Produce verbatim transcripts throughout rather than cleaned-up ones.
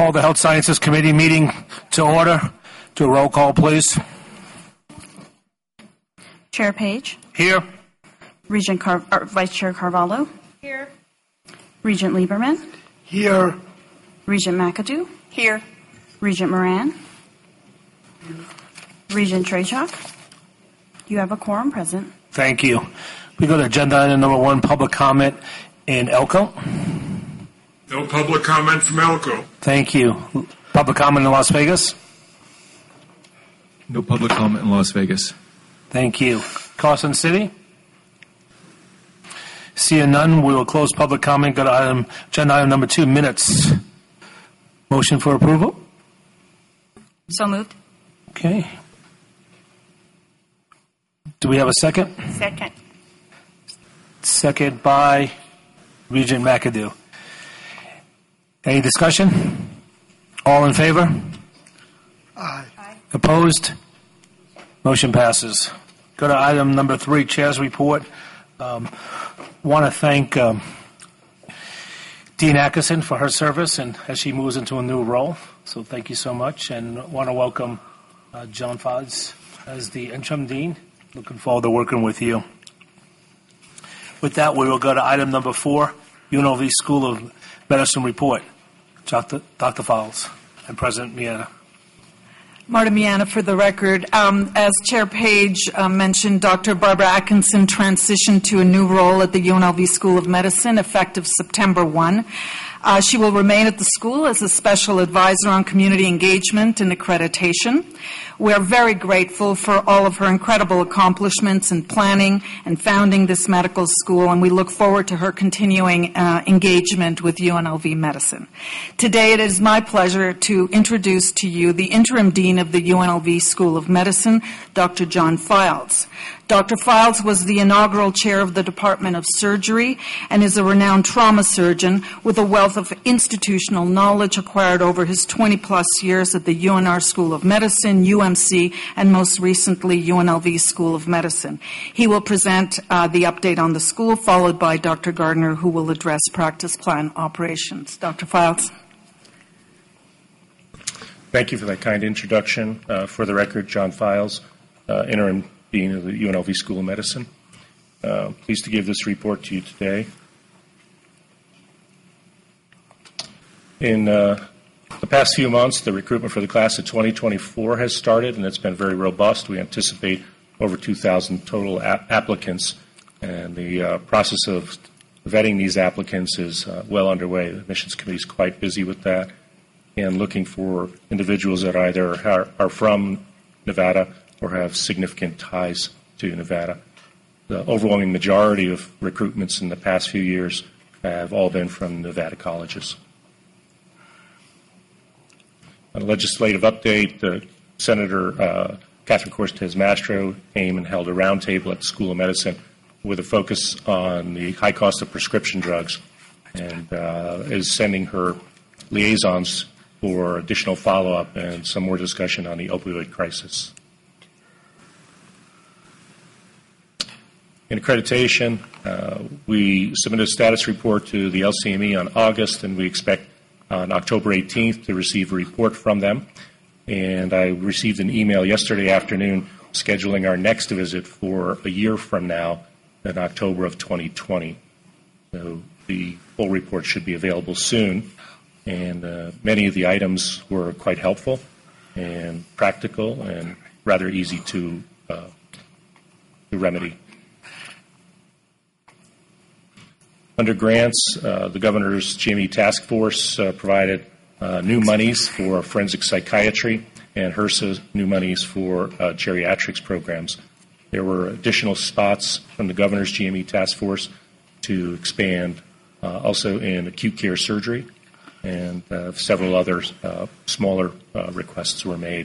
call the Health Sciences Committee meeting to order. Do a roll call, please. Chair Page. Here. Regent Car- or Vice Chair Carvalho. Here. Regent Lieberman. Here. Regent McAdoo. Here. Regent Moran. Here. Regent Trachuk. You have a quorum present. Thank you. We go to agenda item number one, public comment in Elko. No public comment from Elko. Thank you. Public comment in Las Vegas. No public comment in Las Vegas. Thank you. Carson City. Seeing none, we will close public comment. Go to item, agenda item number two, minutes. Motion for approval. So moved. Okay. Do we have a second? Second. Second by Regent McAdoo. Any discussion? All in favor? Aye. Aye. Opposed? Motion passes. Go to item number three, Chair's report. Um, want to thank um, Dean Atkinson for her service and as she moves into a new role. So thank you so much, and want to welcome uh, John Fods as the interim dean. Looking forward to working with you. With that, we will go to item number four, U N L V School of Medicine report. Doctor Doctor Fowles and President Miana. Marta Miana for the record. Um, as Chair Page uh, mentioned, Doctor Barbara Atkinson transitioned to a new role at the U N L V School of Medicine effective September first. Uh, she will remain at the school as a special advisor on community engagement and accreditation. We are very grateful for all of her incredible accomplishments in planning and founding this medical school, and we look forward to her continuing uh, engagement with U N L V Medicine. Today it is my pleasure to introduce to you the interim dean of the U N L V School of Medicine, Doctor John Files. Doctor Files was the inaugural chair of the Department of Surgery and is a renowned trauma surgeon with a wealth of institutional knowledge acquired over his twenty-plus years at the U N R School of Medicine, U M C, and most recently U N L V School of Medicine. He will present uh, the update on the school, followed by Doctor Gardner, who will address practice plan operations. Doctor Files. Thank you for that kind introduction. Uh, for the record, John Files, uh, interim dean of the U N L V School of Medicine. Uh, pleased to give this report to you today. In uh, the past few months, the recruitment for the class of twenty twenty-four has started, and it's been very robust. We anticipate over two thousand total a- applicants, and the uh, process of vetting these applicants is uh, well underway. The admissions committee is quite busy with that and looking for individuals that either are, are from Nevada or have significant ties to Nevada. The overwhelming majority of recruitments in the past few years have all been from Nevada colleges. On a legislative update, uh, Senator uh, Catherine Cortez Mastro came and held a roundtable at the School of Medicine with a focus on the high cost of prescription drugs, and uh, is sending her liaisons for additional follow-up and some more discussion on the opioid crisis. In accreditation, uh, we submitted a status report to the L C M E on August, and we expect on October eighteenth to receive a report from them. And I received an email yesterday afternoon scheduling our next visit for a year from now in October of twenty twenty. So the full report should be available soon. And uh, many of the items were quite helpful and practical and rather easy to, uh, to remedy. Under grants, uh, the governor's G M E task force uh, provided uh, new monies for forensic psychiatry and HRSA new monies for uh, geriatrics programs. There were additional spots from the governor's G M E task force to expand uh, also in acute care surgery, and uh, several other uh, smaller uh, requests were made.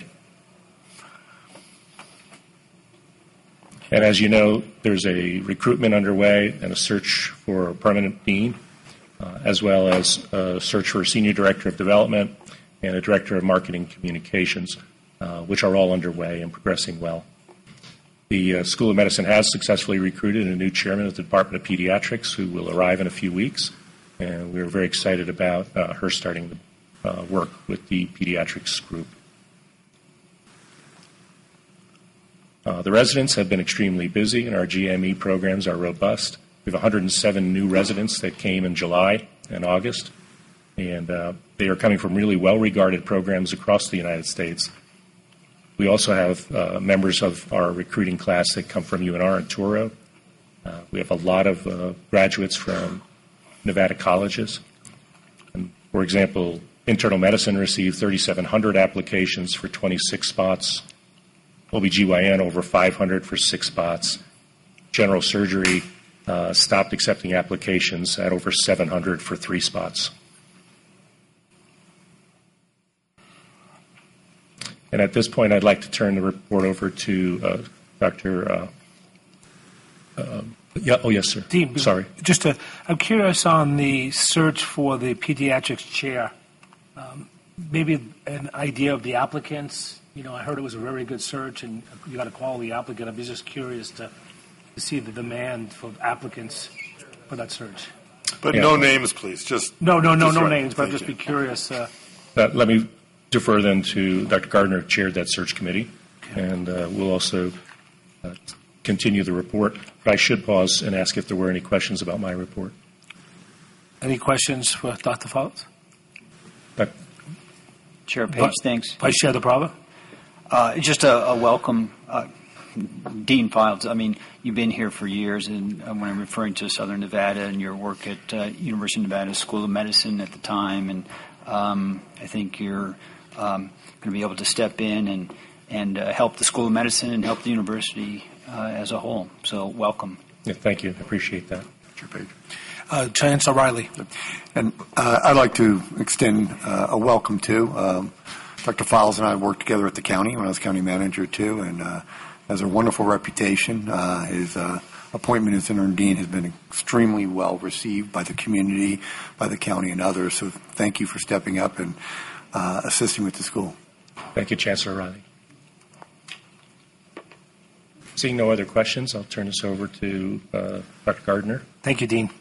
And as you know, there's a recruitment underway and a search for a permanent dean, uh, as well as a search for a senior director of development and a director of marketing communications, uh, which are all underway and progressing well. The uh, School of Medicine has successfully recruited a new chairman of the Department of Pediatrics who will arrive in a few weeks, and we're very excited about uh, her starting the uh, work with the pediatrics group. Uh, the residents have been extremely busy, and our G M E programs are robust. We have one hundred seven new residents that came in July and August, and uh, they are coming from really well-regarded programs across the United States. We also have uh, members of our recruiting class that come from U N R and Touro. Uh, we have a lot of uh, graduates from Nevada colleges. And, for example, internal medicine received thirty-seven hundred applications for twenty-six spots. O B G Y N over five hundred for six spots. General surgery uh, stopped accepting applications at over seven hundred for three spots. And at this point, I'd like to turn the report over to uh, Doctor Uh, uh, yeah, oh, yes, sir. Dean, Sorry. Just to, I'm curious on the search for the pediatrics chair. Um, maybe an idea of the applicants. You know, I heard it was a very good search, and you got a quality applicant. I'm just curious to, to see the demand for applicants for that search. But Yeah. no names, please. Just No, no, no, just no right. names, but I'd Thank just you. be curious. Uh, Uh, let me defer then to Doctor Gardner, who chaired that search committee, and uh, we'll also uh, continue the report. But I should pause and ask if there were any questions about my report. any questions for Doctor Fowles? Doc- Chair Page, thanks. Vice Chair DePrava? Uh, just a, a welcome, uh, Dean Files. I mean, you've been here for years, and uh, when I'm referring to Southern Nevada and your work at uh, University of Nevada School of Medicine at the time, and um, I think you're um, going to be able to step in and and uh, help the School of Medicine and help the university uh, as a whole. So, welcome. Yeah, thank you. I appreciate that. Chair Page. Uh, Chancellor Riley. And uh, I'd like to extend uh, a welcome to um, Doctor Files and I worked together at the county when I was county manager too, and uh, has a wonderful reputation. Uh, his uh, appointment as interim dean has been extremely well received by the community, by the county, and others. So thank you for stepping up and uh, assisting with the school. Thank you, Chancellor Riley. Seeing no other questions, I'll turn this over to uh, Doctor Gardner. Thank you, Dean.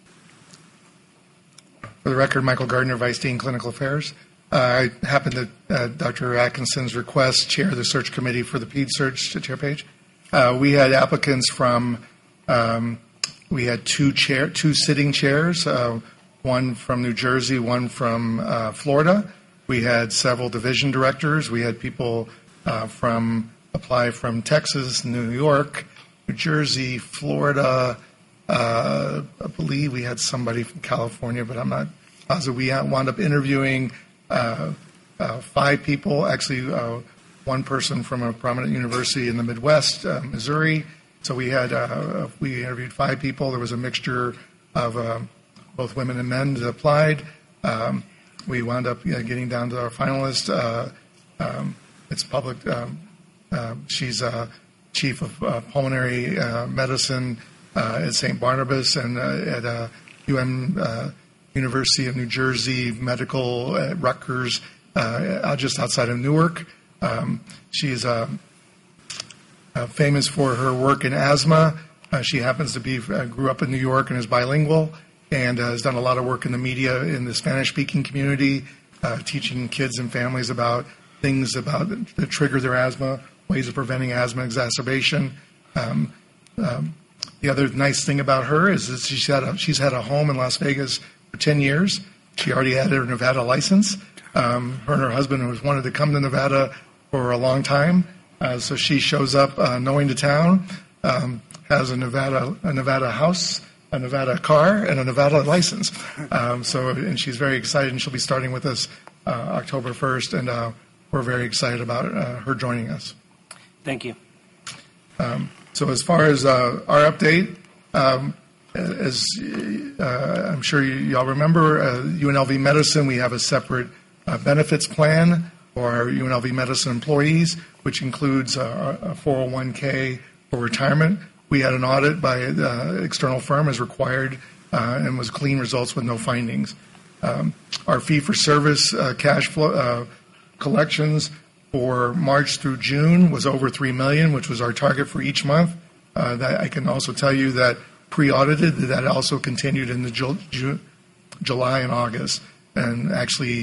For the record, Michael Gardner, Vice Dean, Clinical Affairs. Uh, I happen to, uh, Doctor Atkinson's request, chair the search committee for the PED search, to Chair Page. Uh, we had applicants from, um, we had two chair, two sitting chairs, uh, one from New Jersey, one from uh, Florida. We had several division directors. We had people uh, from apply from Texas, New York, New Jersey, Florida. Uh, I believe we had somebody from California, but I'm not positive. We wound up interviewing uh, uh, five people, actually uh, one person from a prominent university in the Midwest, uh, Missouri. So we had uh, we interviewed five people. There was a mixture of uh, both women and men that applied. Um, we wound up you know, getting down to our finalist. Uh, um, it's public. Um, uh, she's uh, chief of uh, pulmonary uh, medicine uh, at Saint Barnabas and uh, at uh, U M uh, University of New Jersey Medical at Rutgers, uh, just outside of Newark. Um, she's uh, uh, famous for her work in asthma. Uh, she happens to be uh, grew up in New York and is bilingual, and uh, has done a lot of work in the media in the Spanish-speaking community, uh, teaching kids and families about things about that trigger their asthma, ways of preventing asthma exacerbation. Um, um, the other nice thing about her is that she's had a, she's had a home in Las Vegas for ten years. She already had her Nevada license. Um, her and her husband has wanted to come to Nevada for a long time, uh, so she shows up uh, knowing the town, um, has a Nevada a Nevada house, a Nevada car, and a Nevada license. Um, so, and she's very excited, and she'll be starting with us uh, October first, and uh, we're very excited about uh, her joining us. Thank you. Um, so as far as uh, our update, um, as uh, I'm sure you, y'all remember, uh, U N L V Medicine, we have a separate uh, benefits plan for our U N L V Medicine employees, which includes uh, a four oh one k for retirement. We had an audit by an uh, external firm as required uh, and was clean results with no findings. Um, our fee-for-service uh, cash flow uh, collections for March through June was over three million dollars, which was our target for each month. Uh, that I can also tell you that pre-audited, that also continued in the Ju- Ju- July and August. And actually,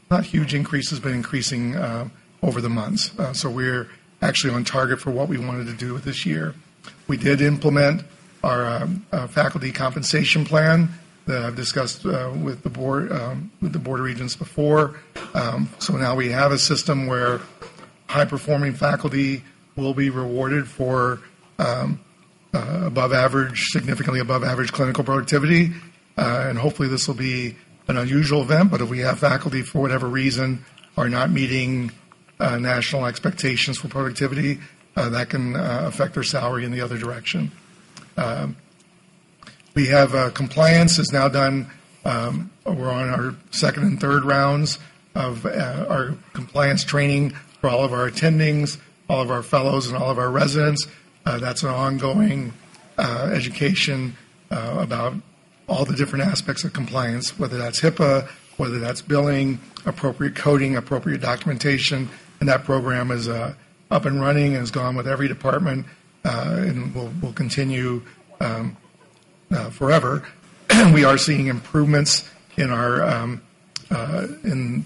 not huge increases, but increasing uh, over the months. Uh, so we're actually on target for what we wanted to do this year. We did implement our um, uh, faculty compensation plan that I've discussed uh, with the board um, with the Board of Regents before. Um, so now we have a system where high-performing faculty will be rewarded for um, uh, above average, significantly above average clinical productivity, uh, and hopefully this will be an unusual event. But if we have faculty for whatever reason are not meeting uh, national expectations for productivity, uh, that can uh, affect their salary in the other direction. Um, we have uh, compliance is now done. Um, we're on our second and third rounds of uh, our compliance training for all of our attendings, all of our fellows, and all of our residents. Uh, that's an ongoing uh, education uh, about all the different aspects of compliance, whether that's HIPAA, whether that's billing, appropriate coding, appropriate documentation, and that program is uh, up and running and has gone with every department uh, and will will continue um, uh, forever. We are seeing improvements in our um, uh, in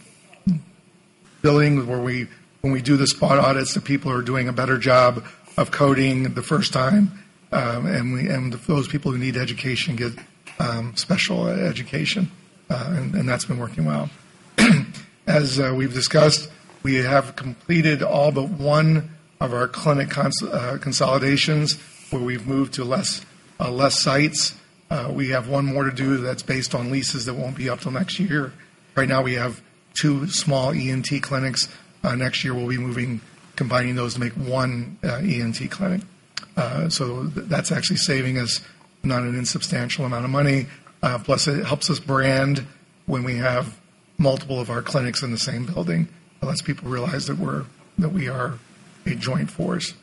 billing where we when we do the spot audits, the people are doing a better job of coding the first time, um, and we and those people who need education get um, special education, uh, and, and that's been working well. As uh, we've discussed, we have completed all but one of our clinic cons- uh, consolidations where we've moved to less uh, less sites. Uh, we have one more to do that's based on leases that won't be up till next year. Right now we have two small E N T clinics. Uh, next year we'll be moving, combining those to make one uh, E N T clinic. Uh, so th- that's actually saving us not an insubstantial amount of money. Uh, plus it helps us brand when we have multiple of our clinics in the same building. It lets people realize that we're that we are a joint force.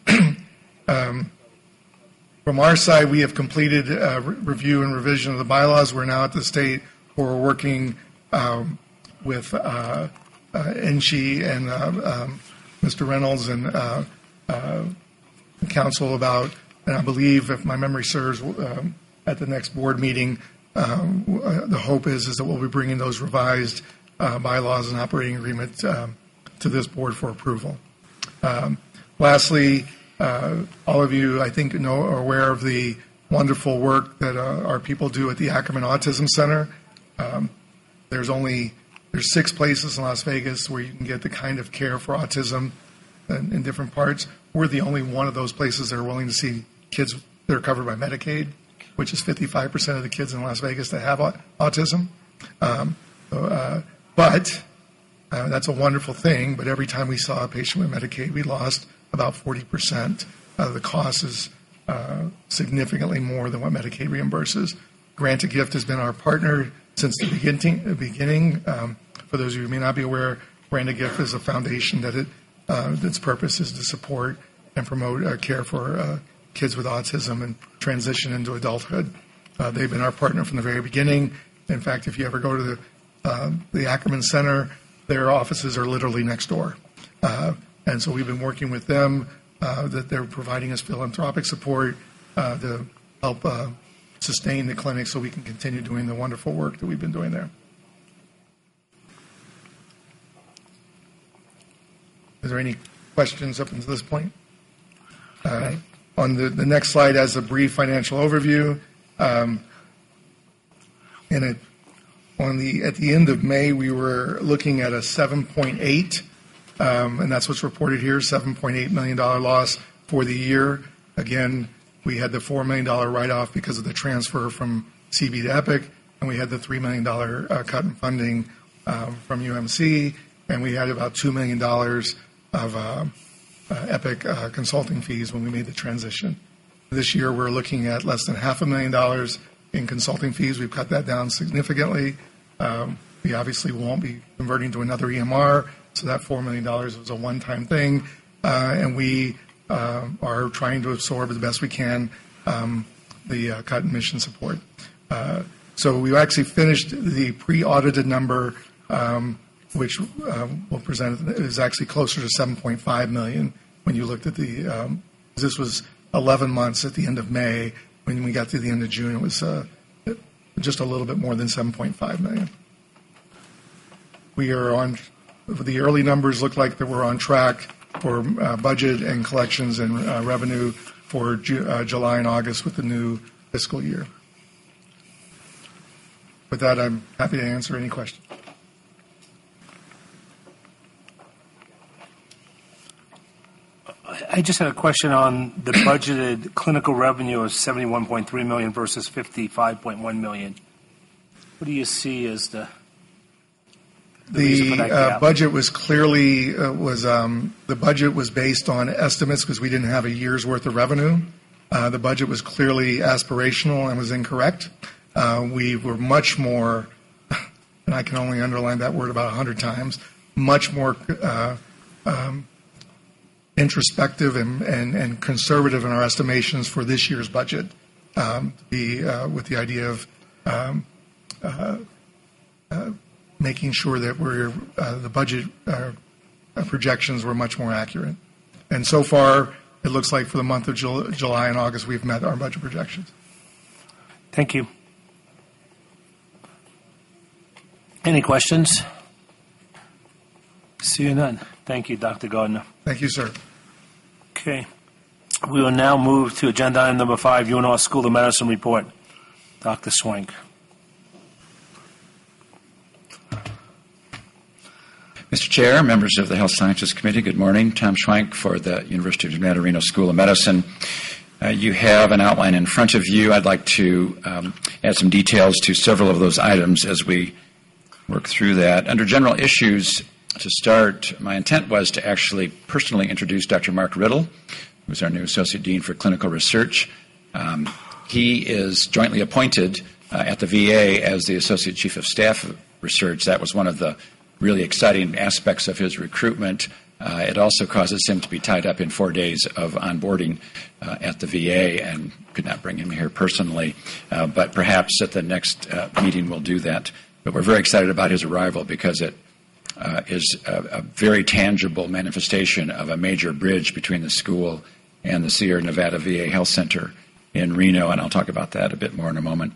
um, from our side, we have completed a re- review and revision of the bylaws. We're now at the state where we're working um, with uh, uh, N S H E and uh, um, Mister Reynolds and uh, uh, the council about, and I believe, if my memory serves, um, at the next board meeting, um, uh, the hope is is that we'll be bringing those revised uh, bylaws and operating agreement um, to this board for approval. Um, lastly, uh, all of you, I think, know are aware of the wonderful work that uh, our people do at the Ackerman Autism Center. Um, there's only there's six places in Las Vegas where you can get the kind of care for autism in, in different parts. We're the only one of those places that are willing to see kids that are covered by Medicaid, which is fifty-five percent of the kids in Las Vegas that have autism. Um, uh, but uh, that's a wonderful thing. But every time we saw a patient with Medicaid, we lost about forty percent of the cost is uh, significantly more than what Medicaid reimburses. Grant a Gift has been our partner since the beginning. The beginning. Um, for those of you who may not be aware, Grant a Gift is a foundation that it, uh, its purpose is to support and promote uh, care for uh, kids with autism and transition into adulthood. Uh, they've been our partner from the very beginning. In fact, if you ever go to the, uh, the Ackerman Center, their offices are literally next door. Uh, and so we've been working with them, uh, that they're providing us philanthropic support uh, to help uh, sustain the clinic so we can continue doing the wonderful work that we've been doing there. Is there any questions up until this point? Uh, on the, the next slide, as a brief financial overview, um, and it, on the at the end of May, we were looking at a seven point eight, um, and that's what's reported here, seven point eight million dollars loss for the year. Again, we had the four million dollars write-off because of the transfer from C B to Epic, and we had the three million dollars uh, cut in funding um, from U M C, and we had about two million dollars of uh, uh, Epic uh, consulting fees when we made the transition. This year, we're looking at less than half a million dollars in consulting fees. We've cut that down significantly. Um, we obviously won't be converting to another E M R, so that four million dollars was a one-time thing, uh, and we uh, are trying to absorb as best we can um, the uh, cut in mission support. Uh, so we actually finished the pre-audited number, um, which uh, we'll present, is actually closer to seven point five million dollars when you looked at the, um, this was eleven months at the end of May. When we got to the end of June, it was uh, just a little bit more than seven point five million we are on, the early numbers look like that we're on track for uh, budget and collections and uh, revenue for Ju- uh, July and August with the new fiscal year. With that, I'm happy to answer any questions. I just had a question on the budgeted clinical revenue of seventy-one point three million dollars versus fifty-five point one million dollars. What do you see as the the, reason for The that uh, gap? budget was clearly uh, was um, the budget was based on estimates because we didn't have a year's worth of revenue. Uh, the budget was clearly aspirational and was incorrect. Uh, we were much more, and I can only underline that word about a hundred times, much more uh, um, introspective and, and, and conservative in our estimations for this year's budget, um, the, uh, with the idea of um, uh, uh, making sure that we're, uh, the budget uh, projections were much more accurate. And so far, it looks like for the month of Jul- July and August, we've met our budget projections. Thank you. Any questions? Seeing none. Thank you, Doctor Gardner. Thank you, sir. Okay. We will now move to agenda item number five, U N R School of Medicine report. Doctor Swank. Mister Chair, members of the Health Sciences Committee, good morning. Tom Schwank for the University of Nevada, Reno School of Medicine. Uh, you have an outline in front of you. I'd like to um, add some details to several of those items as we work through that. Under general issues, to start, my intent was to actually personally introduce Doctor Mark Riddle, who's our new Associate Dean for Clinical Research. Um, he is jointly appointed uh, at the V A as the Associate Chief of Staff of Research. That was one of the really exciting aspects of his recruitment. Uh, it also causes him to be tied up in four days of onboarding uh, at the V A, and could not bring him here personally. Uh, but perhaps at the next uh, meeting we'll do that. But we're very excited about his arrival because it uh, is a, a very tangible manifestation of a major bridge between the school and the Sierra Nevada V A Health Center in Reno, and I'll talk about that a bit more in a moment.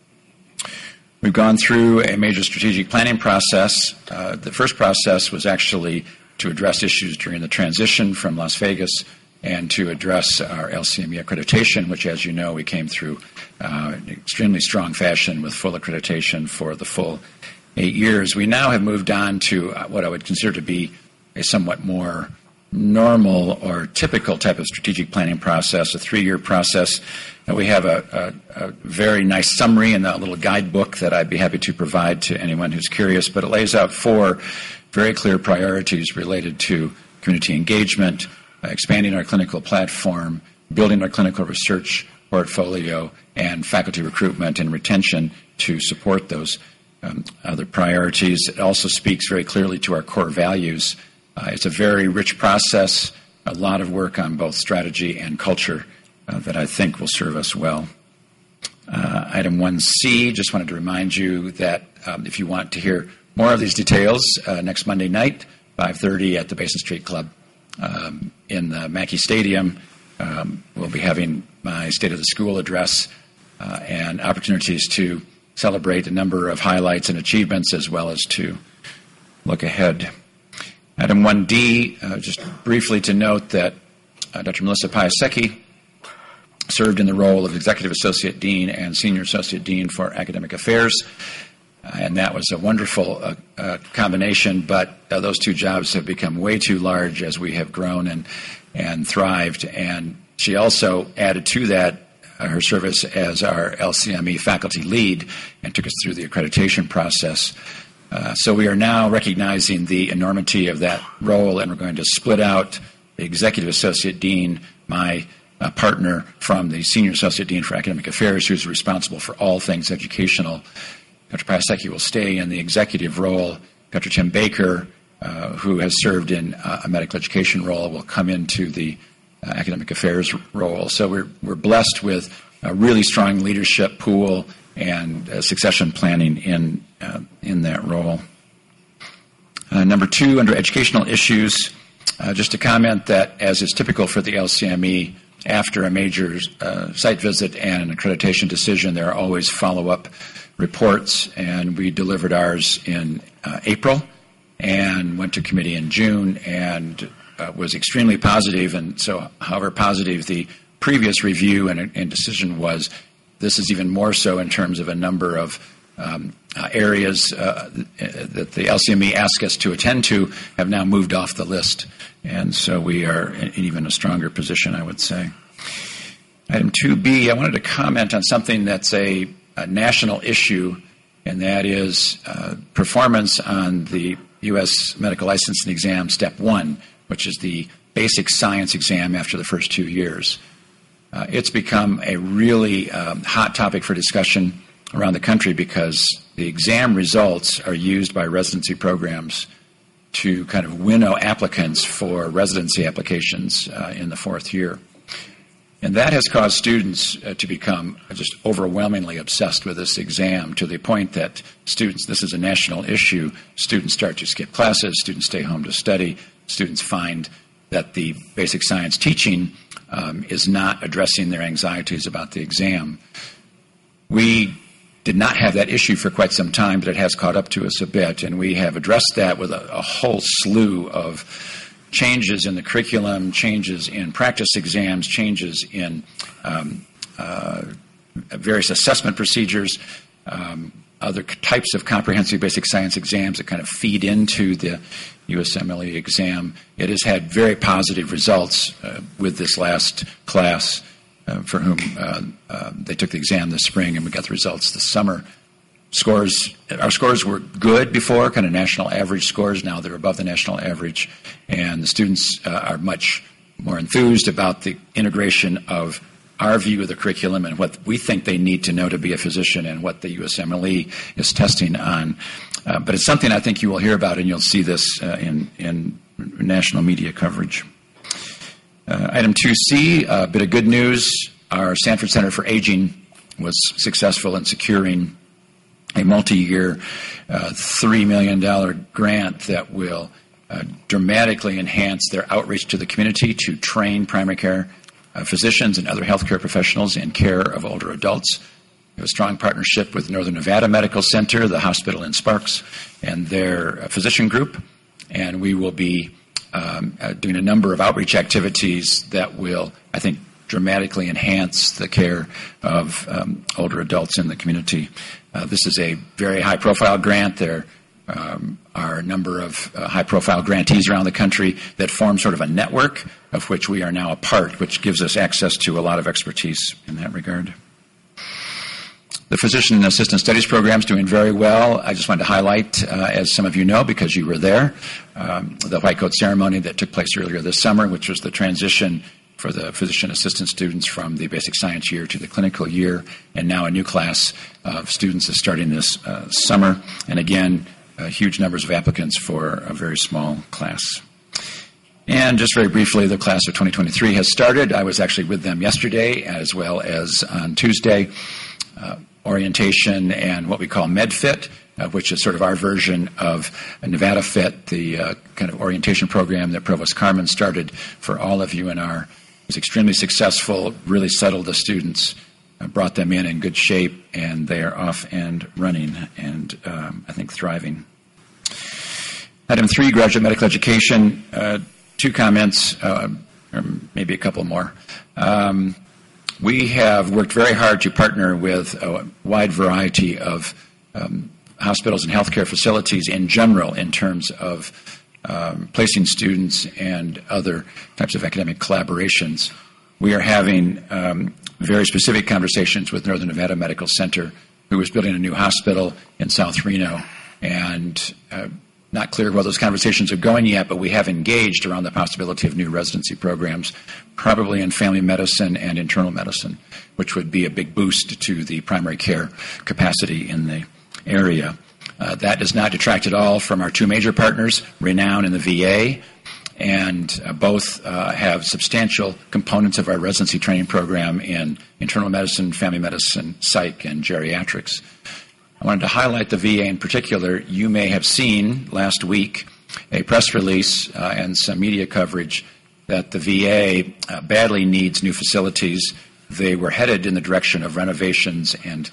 We've gone through a major strategic planning process. Uh, the first process was actually to address issues during the transition from Las Vegas and to address our L C M E accreditation, which, as you know, we came through uh, in extremely strong fashion with full accreditation for the full eight years. We now have moved on to what I would consider to be a somewhat more normal or typical type of strategic planning process, a three-year process. And we have a, a, a very nice summary in that little guidebook that I'd be happy to provide to anyone who's curious, but it lays out four very clear priorities related to community engagement, uh, expanding our clinical platform, building our clinical research portfolio, and faculty recruitment and retention to support those um, other priorities. It also speaks very clearly to our core values. Uh, it's a very rich process, a lot of work on both strategy and culture uh, that I think will serve us well. Uh, item one C, just wanted to remind you that um, if you want to hear more of these details, uh, next Monday night, five thirty at the Basin Street Club um, in the Mackey Stadium, um, we'll be having my State of the School address uh, and opportunities to celebrate a number of highlights and achievements as well as to look ahead. Item one D, uh, just briefly to note that uh, Doctor Melissa Piasecki served in the role of Executive Associate Dean and Senior Associate Dean for Academic Affairs, uh, and that was a wonderful uh, uh, combination, but uh, those two jobs have become way too large as we have grown and, and thrived, and she also added to that uh, her service as our L C M E faculty lead and took us through the accreditation process. Uh, so we are now recognizing the enormity of that role, and we're going to split out the Executive Associate Dean, my uh, partner, from the Senior Associate Dean for Academic Affairs, who's responsible for all things educational. Doctor Piasecki will stay in the executive role. Doctor Tim Baker, uh, who has served in uh, a medical education role, will come into the uh, academic affairs role. So we're, we're blessed with a really strong leadership pool and uh, succession planning in uh, in that role. Uh, number two, under educational issues, uh, just to comment that, as is typical for the L C M E, after a major uh, site visit and an accreditation decision, there are always follow-up reports, and we delivered ours in uh, April, and went to committee in June and uh, was extremely positive. And so, however positive the previous review and, and decision was, this is even more so in terms of a number of um, uh, areas uh, that the L C M E asked us to attend to have now moved off the list. And so we are in even a stronger position, I would say. Item two B, I wanted to comment on something that's a, a national issue, and that is uh, performance on the U S Medical Licensing Exam Step one, which is the basic science exam after the first two years. Uh, it's become a really um, hot topic for discussion around the country because the exam results are used by residency programs to kind of winnow applicants for residency applications uh, in the fourth year. And that has caused students uh, to become just overwhelmingly obsessed with this exam to the point that students, this is a national issue, students start to skip classes, students stay home to study, students find that the basic science teaching um, is not addressing their anxieties about the exam. We did not have that issue for quite some time, but it has caught up to us a bit, and we have addressed that with a, a whole slew of changes in the curriculum, changes in practice exams, changes in um, uh, various assessment procedures, um, other types of comprehensive basic science exams that kind of feed into the U S M L E exam. It has had very positive results uh, with this last class uh, for whom uh, uh, they took the exam this spring, and we got the results this summer. Scores, our scores were good before, kind of national average scores. Now they're above the national average, and the students uh, are much more enthused about the integration of our view of the curriculum and what we think they need to know to be a physician and what the U S M L E is testing on. Uh, but it's something I think you will hear about, and you'll see this uh, in, in national media coverage. Uh, item two C, a bit of good news. Our Sanford Center for Aging was successful in securing a multi-year uh, three million dollars grant that will uh, dramatically enhance their outreach to the community to train primary care uh, physicians and other healthcare professionals in care of older adults. We have a strong partnership with Northern Nevada Medical Center, the hospital in Sparks, and their uh, physician group, and we will be um, uh, doing a number of outreach activities that will, I think, dramatically enhance the care of um, older adults in the community. Uh, this is a very high-profile grant. There um, are a number of uh, high-profile grantees around the country that form sort of a network of which we are now a part, which gives us access to a lot of expertise in that regard. The Physician Assistant Studies program is doing very well. I just wanted to highlight, uh, as some of you know because you were there, um, the white coat ceremony that took place earlier this summer, which was the transition for the physician assistant students from the basic science year to the clinical year, and now a new class of students is starting this uh, summer, and again, uh, huge numbers of applicants for a very small class. And just very briefly, the class of twenty twenty-three has started. I was actually with them yesterday as well as on Tuesday. Uh, orientation and what we call MedFit, uh, which is sort of our version of Nevada Fit, the uh, kind of orientation program that Provost Carmen started for all of U N R. Was extremely successful, really settled the students, uh, brought them in in good shape, and they are off and running and um, I think thriving. Item three, graduate medical education. Uh, two comments, uh, or maybe a couple more. Um, we have worked very hard to partner with a wide variety of um, hospitals and healthcare facilities in general in terms of Um, placing students and other types of academic collaborations. We are having um, very specific conversations with Northern Nevada Medical Center, who is building a new hospital in South Reno, and uh, not clear where those conversations are going yet, but we have engaged around the possibility of new residency programs, probably in family medicine and internal medicine, which would be a big boost to the primary care capacity in the area. Uh, that does not detract at all from our two major partners, Renown and the V A, and uh, both uh, have substantial components of our residency training program in internal medicine, family medicine, psych, and geriatrics. I wanted to highlight the V A in particular. You may have seen last week a press release uh, and some media coverage that the V A uh, badly needs new facilities. They were headed in the direction of renovations and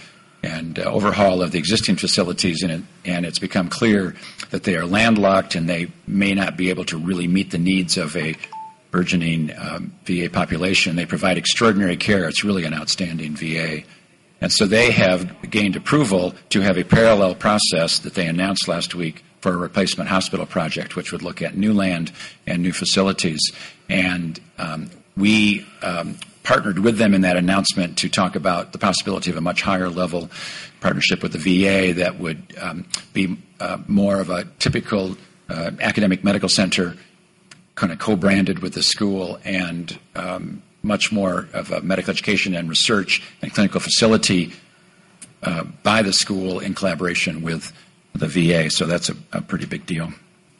and uh, overhaul of the existing facilities, and, it, and it's become clear that they are landlocked and they may not be able to really meet the needs of a burgeoning um, V A population. They provide extraordinary care. It's really an outstanding V A. And so they have gained approval to have a parallel process that they announced last week for a replacement hospital project, which would look at new land and new facilities. And um, we um, partnered with them in that announcement to talk about the possibility of a much higher level partnership with the V A that would um, be uh, more of a typical uh, academic medical center, kind of co-branded with the school, and um, much more of a medical education and research and clinical facility uh, by the school in collaboration with the V A. So that's a, a pretty big deal.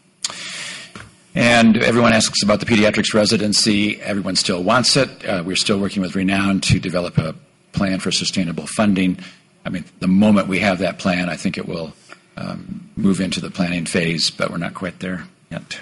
And everyone asks about the pediatrics residency. Everyone still wants it. Uh, we're still working with Renown to develop a plan for sustainable funding. I mean, the moment we have that plan, I think it will um, move into the planning phase, but we're not quite there yet.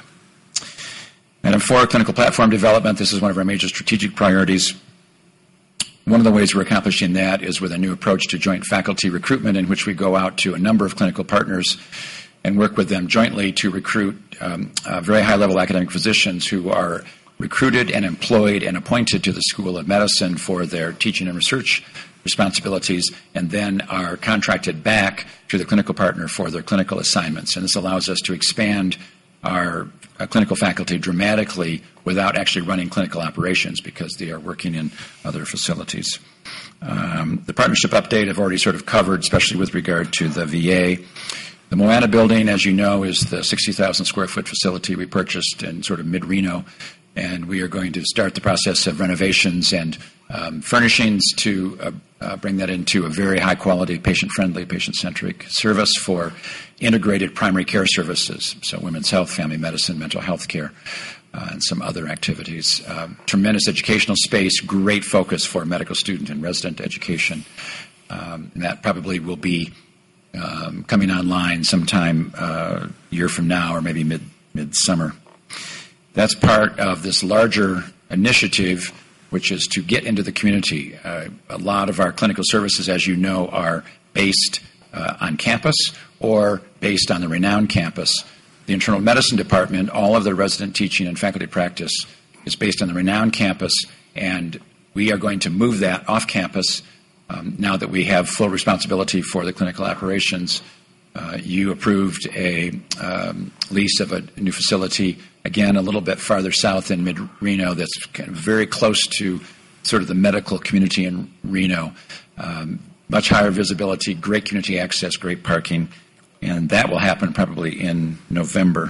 Item four, clinical platform development. This is one of our major strategic priorities. One of the ways we're accomplishing that is with a new approach to joint faculty recruitment, in which we go out to a number of clinical partners and work with them jointly to recruit um, uh, very high-level academic physicians who are recruited and employed and appointed to the School of Medicine for their teaching and research responsibilities, and then are contracted back to the clinical partner for their clinical assignments. And this allows us to expand our uh, clinical faculty dramatically without actually running clinical operations, because they are working in other facilities. Um, the partnership update I've already sort of covered, especially with regard to the V A. The Moana building, as you know, is the sixty thousand square foot facility we purchased in sort of mid-Reno, and we are going to start the process of renovations and um, furnishings to uh, uh, bring that into a very high-quality, patient-friendly, patient-centric service for integrated primary care services, so women's health, family medicine, mental health care, uh, and some other activities. Um, tremendous educational space, great focus for medical student and resident education, um, and that probably will be Um, coming online sometime uh, a year from now, or maybe mid mid-summer. That's part of this larger initiative, which is to get into the community. Uh, a lot of our clinical services, as you know, are based uh, on campus or based on the Renown campus. The internal medicine department, all of the resident teaching and faculty practice is based on the Renown campus, and we are going to move that off campus. Um, now that we have full responsibility for the clinical operations. Uh, you approved a um, lease of a new facility, again, a little bit farther south in mid-Reno, that's kind of very close to sort of the medical community in Reno. Um, much higher visibility, great community access, great parking, and that will happen probably in November.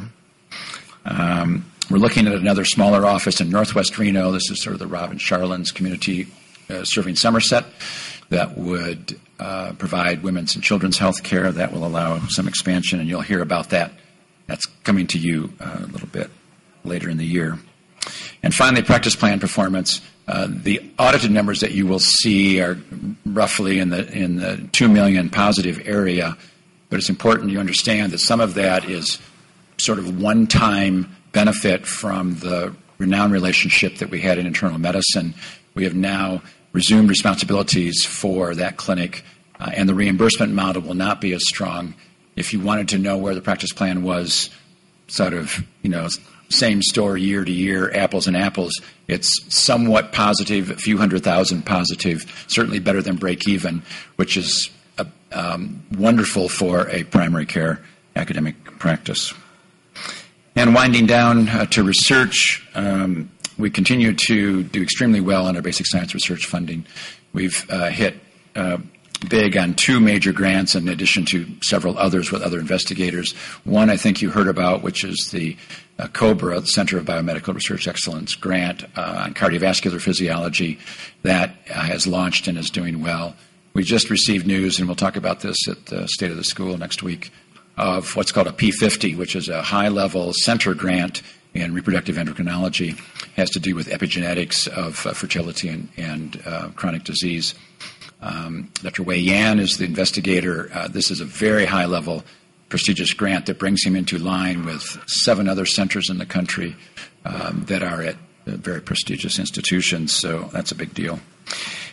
Um, we're looking at another smaller office in northwest Reno. This is sort of the Robin Charlins community uh, serving Somerset. That would uh, provide women's and children's health care. That will allow some expansion, and you'll hear about that. That's coming to you uh, a little bit later in the year. And finally, practice plan performance. Uh, the audited numbers that you will see are roughly in the in the two million positive area, but it's important you understand that some of that is sort of one-time benefit from the Renown relationship that we had in internal medicine. We have now resumed responsibilities for that clinic, uh, and the reimbursement model will not be as strong. If you wanted to know where the practice plan was, sort of, you know, same store year to year, apples and apples, it's somewhat positive, a few hundred thousand positive, certainly better than break even, which is uh, um, wonderful for a primary care academic practice. And winding down uh, to research, um, we continue to do extremely well on our basic science research funding. We've uh, hit uh, big on two major grants in addition to several others with other investigators. One I think you heard about, which is the uh, COBRA, the Center of Biomedical Research Excellence grant uh, on cardiovascular physiology. That uh, has launched and is doing well. We just received news, and we'll talk about this at the State of the School next week, of what's called a P fifty, which is a high-level center grant in reproductive endocrinology. It has to do with epigenetics of uh, fertility and, and uh, chronic disease. Um, Doctor Wei Yan is the investigator. Uh, this is a very high-level, prestigious grant that brings him into line with seven other centers in the country um, that are at uh, very prestigious institutions, so that's a big deal.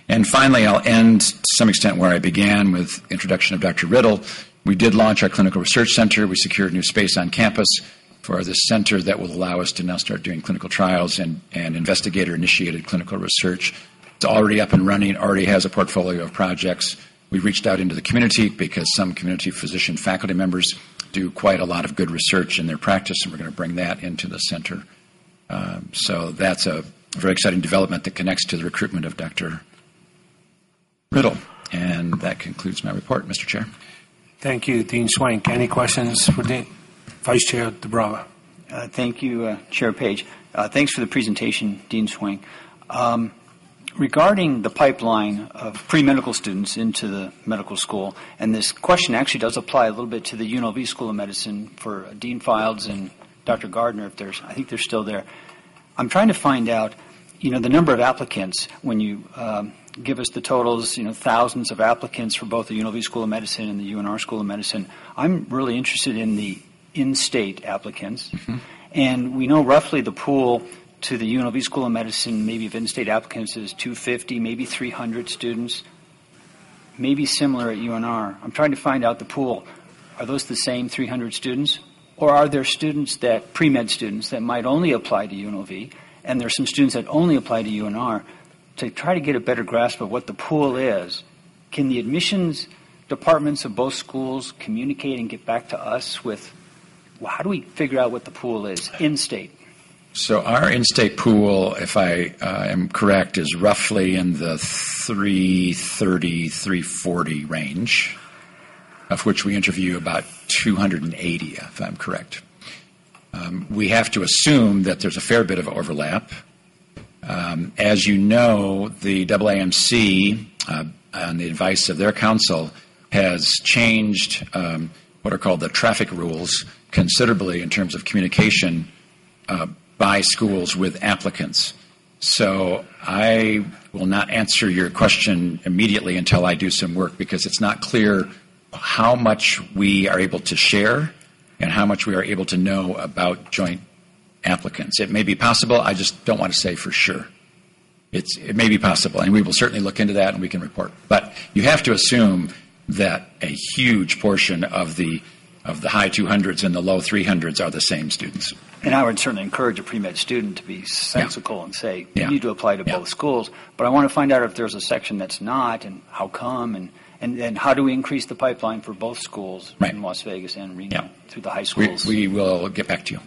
And finally, I'll end to some extent where I began with introduction of Doctor Riddle. We did launch our clinical research center. We secured new space on campus for this center that will allow us to now start doing clinical trials and, and investigator-initiated clinical research. It's already up and running, already has a portfolio of projects. We reached out into the community because some community physician faculty members do quite a lot of good research in their practice, and we're going to bring that into the center. Um, so that's a very exciting development that connects to the recruitment of Doctor Riddle. And that concludes my report, Mister Chair. Thank you, Dean Swank. Any questions for Dean, Vice Chair DeBrava? Uh, thank you, uh, Chair Page. Uh, thanks for the presentation, Dean Swank. Um, regarding the pipeline of pre-medical students into the medical school, and this question actually does apply a little bit to the U N L V School of Medicine for Dean Files and Doctor Gardner, if there's, I think they're still there. I'm trying to find out, you know, the number of applicants when you um, give us the totals, you know, thousands of applicants for both the U N L V School of Medicine and the U N R School of Medicine. I'm really interested in the in-state applicants. Mm-hmm. And we know roughly the pool to the U N L V School of Medicine, maybe of in-state applicants, is two hundred fifty, maybe three hundred students, maybe similar at U N R. I'm trying to find out the pool. Are those the same three hundred students? Or are there students that, pre-med students, that might only apply to U N L V, and there are some students that only apply to U N R? To try to get a better grasp of what the pool is, can the admissions departments of both schools communicate and get back to us with, well, how do we figure out what the pool is in-state? So our in-state pool, if I uh, am correct, is roughly in the three thirty, three forty range, of which we interview about two hundred eighty, if I'm correct. Um, we have to assume that there's a fair bit of overlap. Um, as you know, the A A M C, uh, on the advice of their counsel, has changed um, what are called the traffic rules considerably in terms of communication uh, by schools with applicants. So I will not answer your question immediately until I do some work, because it's not clear how much we are able to share and how much we are able to know about joint applicants. It may be possible. I just don't want to say for sure. It's, it may be possible, and we will certainly look into that and we can report. But you have to assume that a huge portion of the of the high two hundreds and the low three hundreds are the same students. And I would certainly encourage a pre-med student to be sensical yeah. and say, you yeah. need to apply to yeah. both schools. But I want to find out if there's a section that's not, and how come, and, and, and how do we increase the pipeline for both schools right. in Las Vegas and Reno yeah. through the high schools. We, we will get back to you.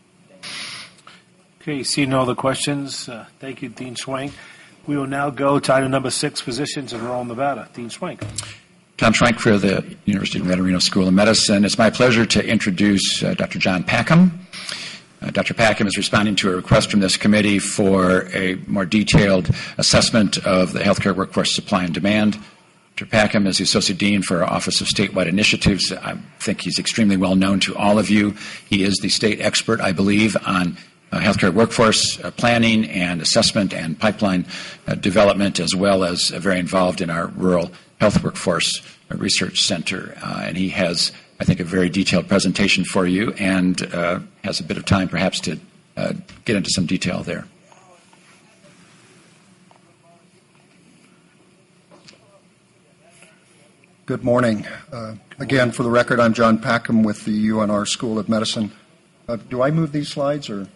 Okay, seeing no other questions, uh, thank you, Dean Swank. We will now go to item number six, physicians in rural Nevada. Dean Swank. Tom Schwenk for the University of Nevada, Reno School of Medicine. It's my pleasure to introduce uh, Doctor John Packham. Uh, Doctor Packham is responding to a request from this committee for a more detailed assessment of the healthcare workforce supply and demand. Doctor Packham is the Associate Dean for our Office of Statewide Initiatives. I think he's extremely well known to all of you. He is the state expert, I believe, on uh, healthcare workforce uh, planning and assessment and pipeline uh, development, as well as uh, very involved in our rural health workforce uh, research center. Uh, and he has, I think, a very detailed presentation for you, and uh, has a bit of time perhaps to uh, get into some detail there. Good morning. Uh, again, for the record, I'm John Packham with the U N R School of Medicine. Uh, do I move these slides, or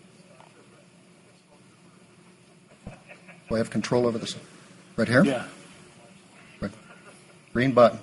do I have control over this? Right here? Yeah. Right. Green button.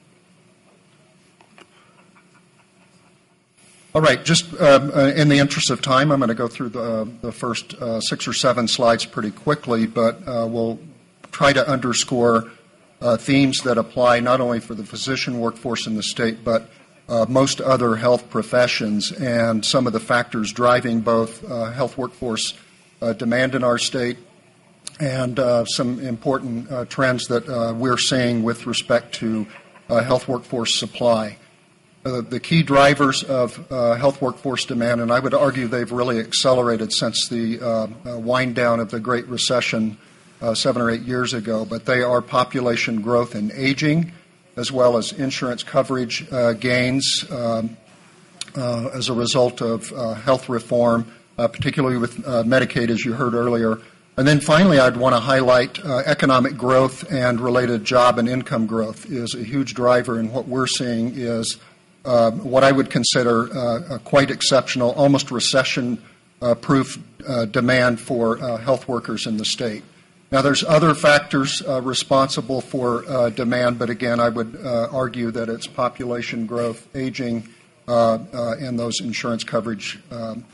All right, just um, uh, in the interest of time, I'm going to go through the, uh, the first uh, six or seven slides pretty quickly, but uh, we'll try to underscore Uh, themes that apply not only for the physician workforce in the state, but uh, most other health professions, and some of the factors driving both uh, health workforce uh, demand in our state, and uh, some important uh, trends that uh, we're seeing with respect to uh, health workforce supply. Uh, the key drivers of uh, health workforce demand, and I would argue they've really accelerated since the uh, uh, wind down of the Great Recession Uh, seven or eight years ago, but they are population growth and aging, as well as insurance coverage uh, gains um, uh, as a result of uh, health reform, uh, particularly with uh, Medicaid, as you heard earlier, And then finally, I'd want to highlight uh, economic growth and related job and income growth is a huge driver, and what we're seeing is uh, what I would consider uh, a quite exceptional, almost recession-proof uh, demand for uh, health workers in the state. Now, there's other factors uh, responsible for uh, demand, but again, I would uh, argue that it's population growth, aging, uh, uh, and those insurance coverage um,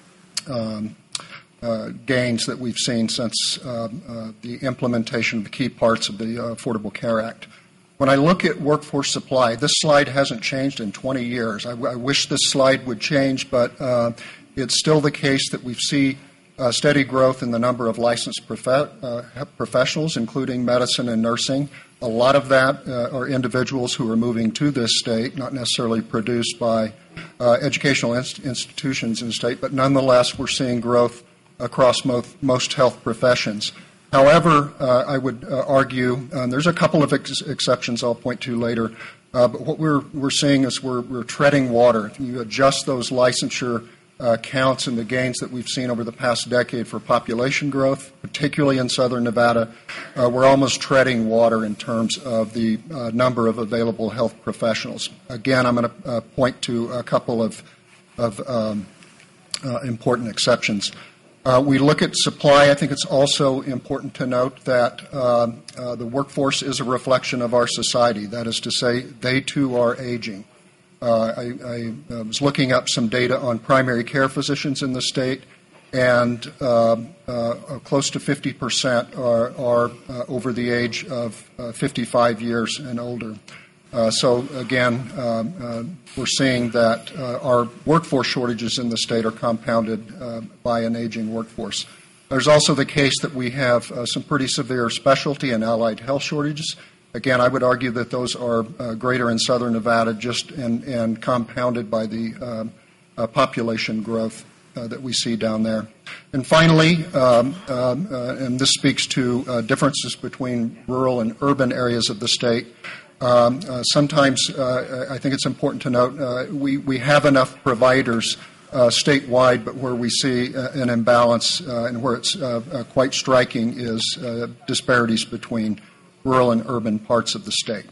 um, uh, gains that we've seen since uh, uh, the implementation of the key parts of the uh, Affordable Care Act. When I look at workforce supply, this slide hasn't changed in twenty years. I, I wish this slide would change, but uh, it's still the case that we see uh, steady growth in the number of licensed prof- uh, professionals, including medicine and nursing. A lot of that uh, are individuals who are moving to this state, not necessarily produced by uh, educational inst- institutions in the state, but nonetheless we're seeing growth across most, most health professions. However, uh, I would uh, argue, and there's a couple of ex- exceptions I'll point to later, uh, but what we're, we're seeing is we're, we're treading water. If you adjust those licensure uh, counts and the gains that we've seen over the past decade for population growth, particularly in southern Nevada, uh, we're almost treading water in terms of the uh, number of available health professionals. Again, I'm going to uh, point to a couple of, of um, uh, important exceptions. Uh, we look at supply. I think it's also important to note that uh, uh, the workforce is a reflection of our society. That is to say, they too are aging. Uh, I, I uh, was looking up some data on primary care physicians in the state, and uh, uh, close to fifty percent are, are uh, over the age of uh, fifty-five years and older. Uh, so, again, um, uh, we're seeing that uh, our workforce shortages in the state are compounded uh, by an aging workforce. There's also the case that we have uh, some pretty severe specialty and allied health shortages. Again, I would argue that those are uh, greater in southern Nevada just and, and compounded by the uh, uh, population growth uh, that we see down there. And finally, um, um, uh, and this speaks to uh, differences between rural and urban areas of the state, Um, uh, sometimes uh, I think it's important to note uh, we, we have enough providers uh, statewide, but where we see uh, an imbalance uh, and where it's uh, uh, quite striking is uh, disparities between rural and urban parts of the state.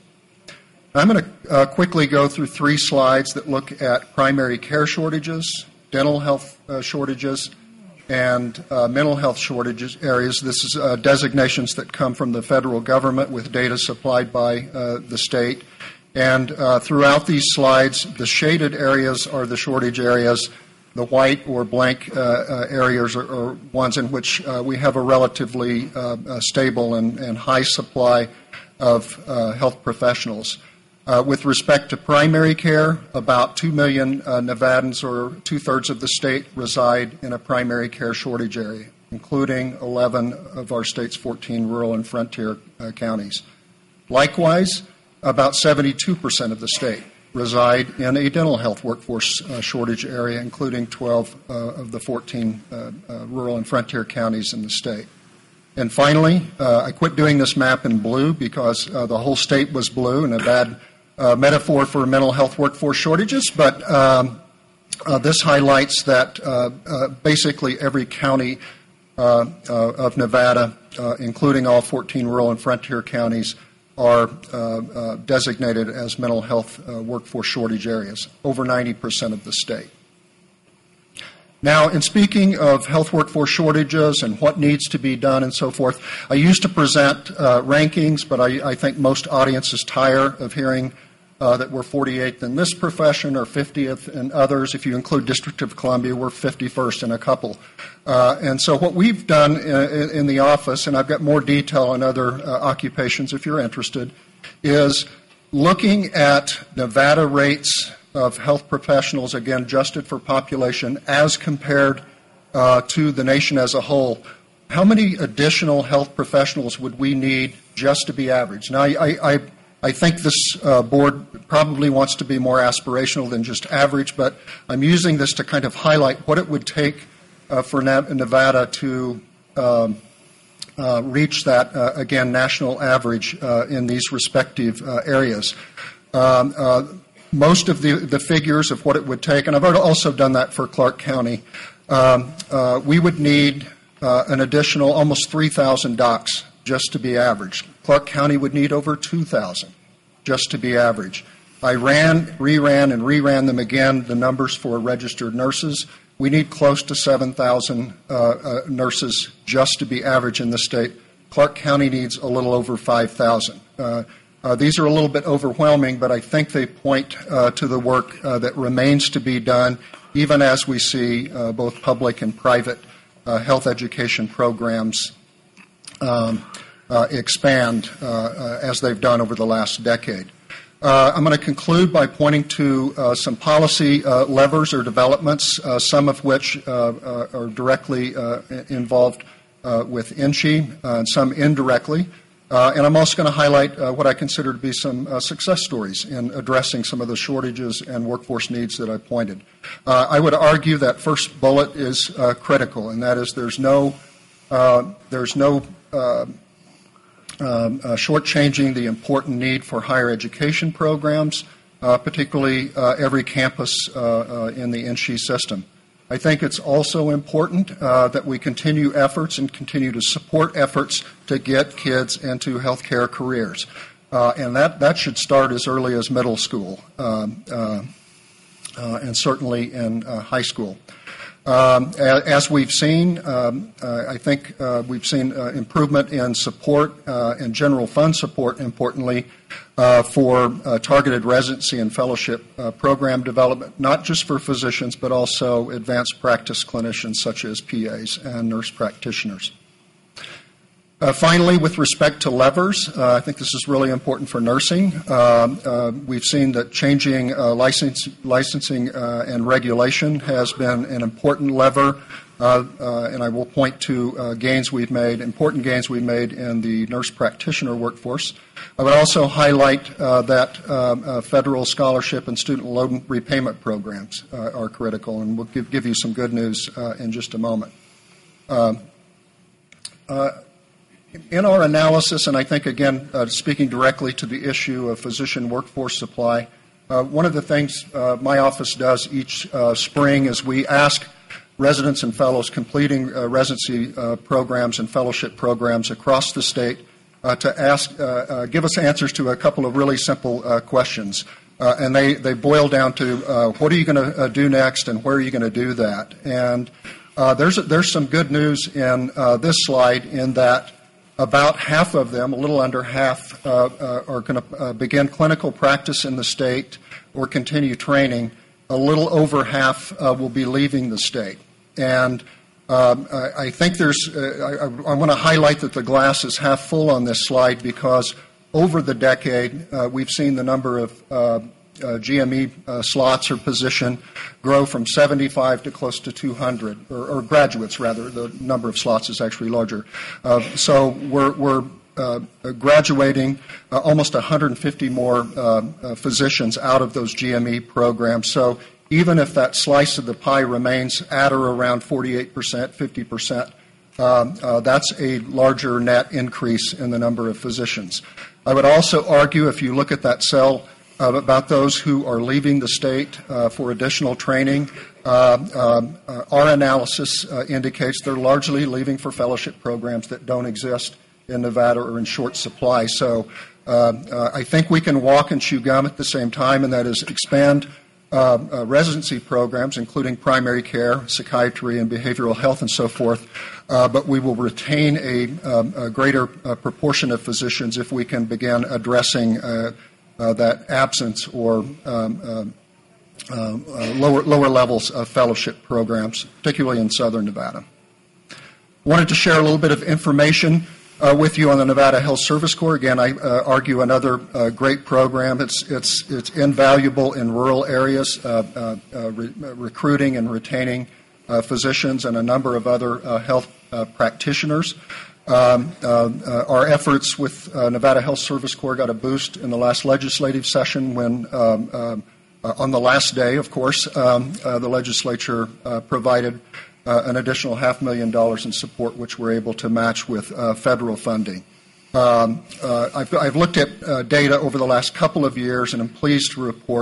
I'm going to uh, quickly go through three slides that look at primary care shortages, dental health uh, shortages, and uh, mental health shortages areas. This is uh, designations that come from the federal government with data supplied by uh, the state. And uh, throughout these slides, the shaded areas are the shortage areas. The white or blank uh, uh, areas are, are ones in which uh, we have a relatively uh, uh, stable and, and high supply of uh, health professionals. Uh, with respect to primary care, about two million uh, Nevadans, or two-thirds of the state, reside in a primary care shortage area, including eleven of our state's fourteen rural and frontier uh, counties. Likewise, about seventy-two percent of the state reside in a dental health workforce uh, shortage area, including twelve uh, of the fourteen uh, uh, rural and frontier counties in the state. And finally, uh, I quit doing this map in blue because uh, the whole state was blue, and a bad Uh, metaphor for mental health workforce shortages, but um, uh, this highlights that uh, uh, basically every county uh, uh, of Nevada, uh, including all fourteen rural and frontier counties, are uh, uh, designated as mental health uh, workforce shortage areas, over ninety percent of the state. Now, in speaking of health workforce shortages and what needs to be done and so forth, I used to present uh, rankings, but I, I think most audiences tire of hearing Uh, that we're forty-eighth in this profession or fiftieth in others. If you include District of Columbia, we're fifty-first in a couple. Uh, and so what we've done in, in the office, and I've got more detail on other uh, occupations if you're interested, is looking at Nevada rates of health professionals, again, adjusted for population, as compared uh, to the nation as a whole. How many additional health professionals would we need just to be average? Now, I, I, I I think this uh, board probably wants to be more aspirational than just average, but I'm using this to kind of highlight what it would take uh, for Nevada to um, uh, reach that, uh, again, national average uh, in these respective uh, areas. Um, uh, most of the, the figures of what it would take, and I've also done that for Clark County, um, uh, we would need uh, an additional almost three thousand docs just to be average. Clark County would need over two thousand just to be average. I ran, reran, and reran them again, the numbers for registered nurses. We need close to seven thousand uh, uh, nurses just to be average in the state. Clark County needs a little over five thousand. Uh, uh, these are a little bit overwhelming, but I think they point uh, to the work uh, that remains to be done, even as we see uh, both public and private uh, health education programs um, uh, expand uh, uh, as they've done over the last decade. Uh, I'm going to conclude by pointing to uh, some policy uh, levers or developments, uh, some of which uh, uh, are directly uh, involved uh, with I N S H E uh, and some indirectly. Uh, and I'm also going to highlight uh, what I consider to be some uh, success stories in addressing some of the shortages and workforce needs that I pointed. Uh, I would argue that first bullet is uh, critical, and that is there's no, uh, there's no uh, Um, uh, shortchanging the important need for higher education programs, uh, particularly uh, every campus uh, uh, in the I N S H E system. I think it's also important uh, that we continue efforts and continue to support efforts to get kids into healthcare careers. Uh, and that, that should start as early as middle school um, uh, uh, and certainly in uh, high school. Um, as we've seen, um, uh, I think uh, we've seen uh, improvement in support uh, and general fund support, importantly, uh, for uh, targeted residency and fellowship uh, program development, not just for physicians, but also advanced practice clinicians such as P As and nurse practitioners. Uh, finally, with respect to levers, uh, I think this is really important for nursing. Uh, uh, we've seen that changing uh, license, licensing uh, and regulation has been an important lever, uh, uh, and I will point to uh, gains we've made, important gains we've made in the nurse practitioner workforce. I would also highlight uh, that uh, uh, federal scholarship and student loan repayment programs uh, are critical, and we'll give, give you some good news uh, in just a moment. Uh, uh, In our analysis, and I think, again, uh, speaking directly to the issue of physician workforce supply, uh, one of the things uh, my office does each uh, spring is we ask residents and fellows completing uh, residency uh, programs and fellowship programs across the state uh, to ask, uh, uh, give us answers to a couple of really simple uh, questions. Uh, and they, they boil down to uh, what are you going to uh, do next and where are you going to do that? And uh, there's, there's some good news in uh, this slide in that about half of them, a little under half, uh, uh, are going to uh, begin clinical practice in the state or continue training. A little over half uh, will be leaving the state. And um, I, I think there's, uh, I, I want to highlight that the glass is half full on this slide because over the decade, uh, we've seen the number of uh, uh, G M E uh, slots or position grow from seventy-five to close to two hundred, or, or graduates rather. The number of slots is actually larger. Uh, so we're, we're uh, graduating uh, almost one hundred fifty more uh, uh, physicians out of those G M E programs. So even if that slice of the pie remains at or around forty-eight percent, fifty percent, um, uh, that's a larger net increase in the number of physicians. I would also argue, if you look at that cell, Uh, about those who are leaving the state uh, for additional training. Uh, um, uh, our analysis uh, indicates they're largely leaving for fellowship programs that don't exist in Nevada or in short supply. So uh, uh, I think we can walk and chew gum at the same time, and that is expand uh, uh, residency programs, including primary care, psychiatry, and behavioral health, and so forth. Uh, but we will retain a, um, a greater uh, proportion of physicians if we can begin addressing uh, Uh, that absence or um, uh, uh, lower, lower levels of fellowship programs, particularly in southern Nevada. Wanted to share a little bit of information uh, with you on the Nevada Health Service Corps. Again, I uh, argue another uh, great program. It's, it's, it's invaluable in rural areas, uh, uh, uh, re- recruiting and retaining uh, physicians and a number of other uh, health uh, practitioners. Um, uh, uh, our efforts with uh, Nevada Health Service Corps got a boost in the last legislative session when, um, um, uh, on the last day, of course, um, uh, the legislature uh, provided uh, an additional half million dollars in support, which we're able to match with uh, federal funding. Um, uh, I've, I've looked at uh, data over the last couple of years, and I'm pleased to report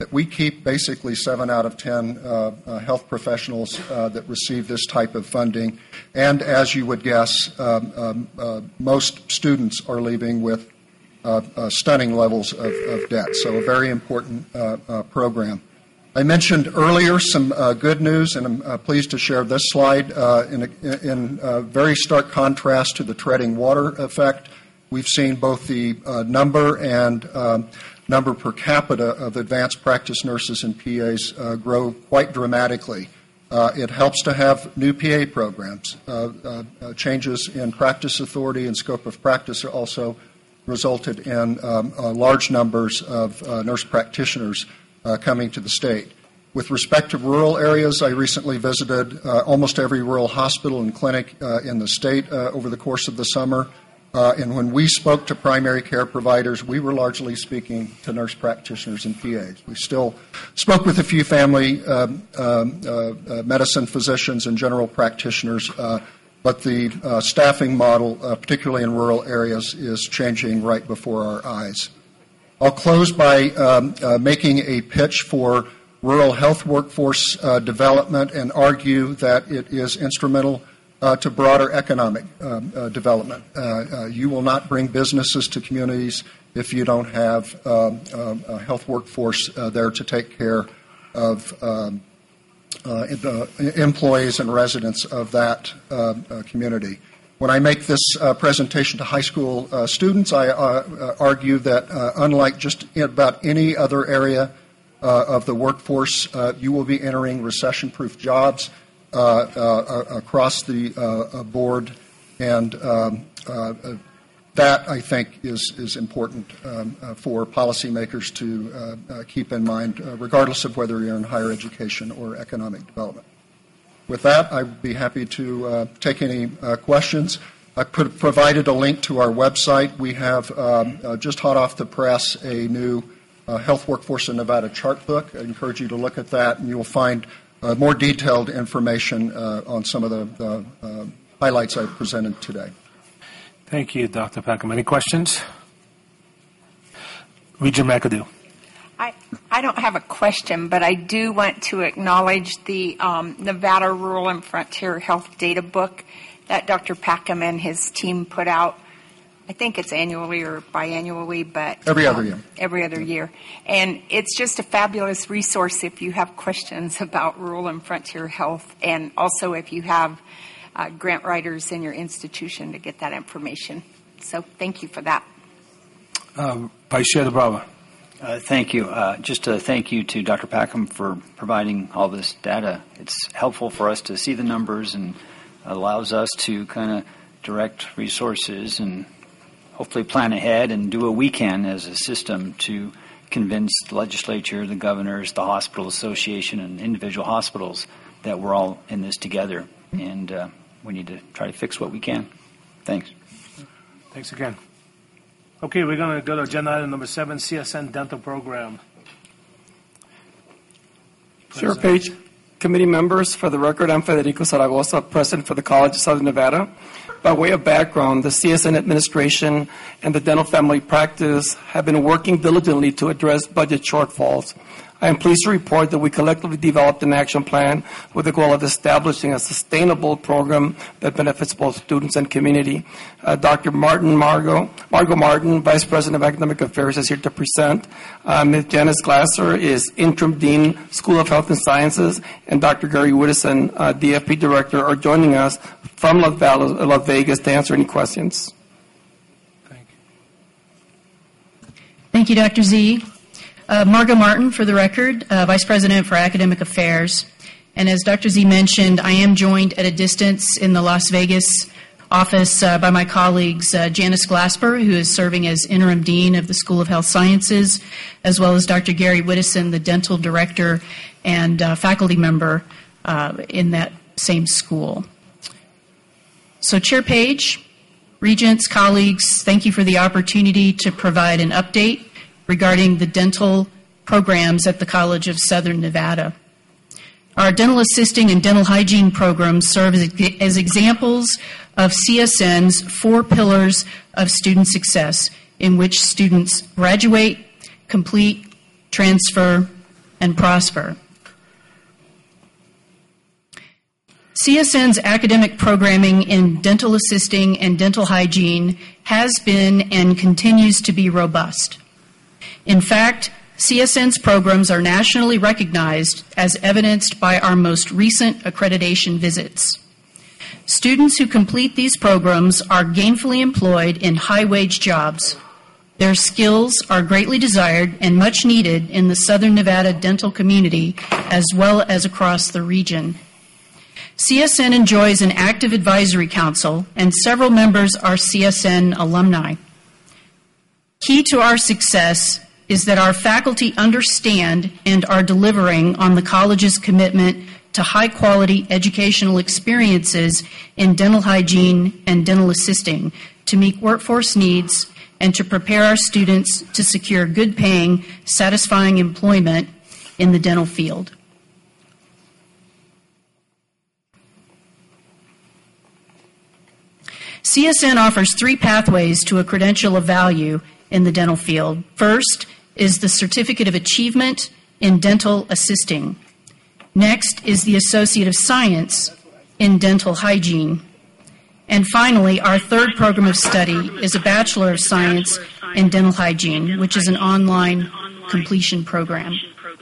that we keep basically seven out of ten uh, uh, health professionals uh, that receive this type of funding. And as you would guess, um, um, uh, most students are leaving with uh, uh, stunning levels of, of debt. So a very important uh, uh, program. I mentioned earlier some uh, good news, and I'm uh, pleased to share this slide uh, in, a, in a very stark contrast to the treading water effect. We've seen both the uh, number and um, number per capita of advanced practice nurses and P As uh, grow quite dramatically. Uh, it helps to have new P A programs. Uh, uh, uh, changes in practice authority and scope of practice also resulted in um, uh, large numbers of uh, nurse practitioners uh, coming to the state. With respect to rural areas, I recently visited uh, almost every rural hospital and clinic uh, in the state uh, over the course of the summer. Uh, and when we spoke to primary care providers, we were largely speaking to nurse practitioners and P As. We still spoke with a few family um, um, uh, uh, medicine physicians and general practitioners, uh, but the uh, staffing model, uh, particularly in rural areas, is changing right before our eyes. I'll close by um, uh, making a pitch for rural health workforce uh, development and argue that it is instrumental Uh, to broader economic um, uh, development. Uh, uh, you will not bring businesses to communities if you don't have um, um, a health workforce uh, there to take care of um, uh, the employees and residents of that uh, uh, community. When I make this uh, presentation to high school uh, students, I uh, uh, argue that uh, unlike just about any other area uh, of the workforce, uh, you will be entering recession-proof jobs Uh, uh, across the uh, board, and um, uh, that, I think, is, is important um, uh, for policymakers to uh, uh, keep in mind, uh, regardless of whether you're in higher education or economic development. With that, I'd be happy to uh, take any uh, questions. I put, provided a link to our website. We have, um, uh, just hot off the press, a new uh, Health Workforce in Nevada chart book. I encourage you to look at that, and you will find Uh, more detailed information uh, on some of the, the uh, highlights I presented today. Thank you, Doctor Peckham. Any questions? Regent McAdoo. I, I don't have a question, but I do want to acknowledge the um, Nevada Rural and Frontier Health Data Book that Doctor Peckham and his team put out. I think it's annually or biannually, but every other year. Um, every other year. And it's just a fabulous resource if you have questions about rural and frontier health, and also if you have uh, grant writers in your institution to get that information. So thank you for that. Um, Vice Chair DeBrava. Uh, thank you. Uh, just a thank you to Doctor Peckham for providing all this data. It's helpful for us to see the numbers and allows us to kind of direct resources and hopefully plan ahead and do what we can as a system to convince the legislature, the governors, the hospital association, and individual hospitals that we're all in this together, and uh, we need to try to fix what we can. Thanks. Thanks again. Okay, we're going to go to agenda item number seven, C S N Dental Program. Chair Page, committee members, for the record, I'm Federico Zaragoza, president for the College of Southern Nevada. By way of background, the C S N administration and the dental family practice have been working diligently to address budget shortfalls. I am pleased to report that we collectively developed an action plan with the goal of establishing a sustainable program that benefits both students and community. Uh, Doctor Martin Margot, Margot Martin, Vice President of Academic Affairs, is here to present. Uh, Miz Janice Glasser is Interim Dean, School of Health and Sciences, and Doctor Gary Whittison, uh, D F P Director, are joining us from Las Vegas to answer any questions. Thank you. Thank you, Doctor Z. Uh, Margot Martin, for the record, uh, Vice President for Academic Affairs. And as Doctor Z mentioned, I am joined at a distance in the Las Vegas office uh, by my colleagues uh, Janice Glasper, who is serving as Interim Dean of the School of Health Sciences, as well as Doctor Gary Whittison, the Dental Director and uh, faculty member uh, in that same school. So, Chair Page, Regents, colleagues, thank you for the opportunity to provide an update regarding the dental programs at the College of Southern Nevada. Our dental assisting and dental hygiene programs serve as, as examples of C S N's four pillars of student success, in which students graduate, complete, transfer, and prosper. C S N's academic programming in dental assisting and dental hygiene has been and continues to be robust. In fact, C S N's programs are nationally recognized as evidenced by our most recent accreditation visits. Students who complete these programs are gainfully employed in high-wage jobs. Their skills are greatly desired and much needed in the Southern Nevada dental community as well as across the region. C S N enjoys an active advisory council, and several members are C S N alumni. Key to our success is that our faculty understand and are delivering on the college's commitment to high-quality educational experiences in dental hygiene and dental assisting to meet workforce needs and to prepare our students to secure good-paying, satisfying employment in the dental field. C S N offers three pathways to a credential of value in the dental field. First is the Certificate of Achievement in Dental Assisting. Next is the Associate of Science in Dental Hygiene. And finally, our third program of study is a Bachelor of Science in Dental Hygiene, which is an online completion program.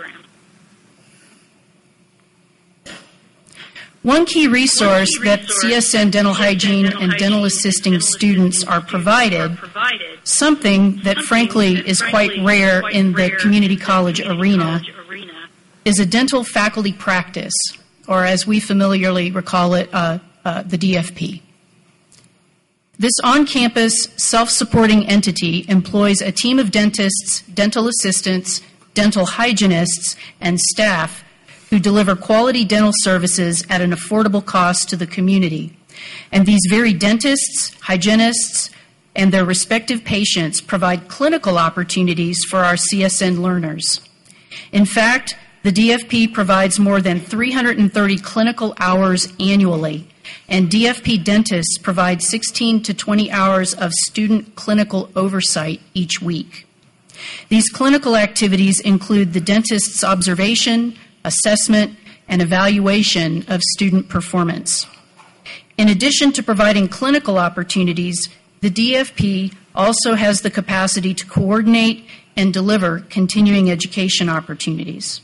One key resource that C S N Dental Hygiene and Dental Assisting students are provided, something that frankly is quite rare in the community college arena, is a dental faculty practice, or as we familiarly recall it, uh, uh, the D F P. This on-campus, self-supporting entity employs a team of dentists, dental assistants, dental hygienists, and staff who deliver quality dental services at an affordable cost to the community. And these very dentists, hygienists, and their respective patients provide clinical opportunities for our C S N learners. In fact, the D F P provides more than three hundred thirty clinical hours annually, and D F P dentists provide sixteen to twenty hours of student clinical oversight each week. These clinical activities include the dentist's observation, assessment, and evaluation of student performance. In addition to providing clinical opportunities, the D F P also has the capacity to coordinate and deliver continuing education opportunities.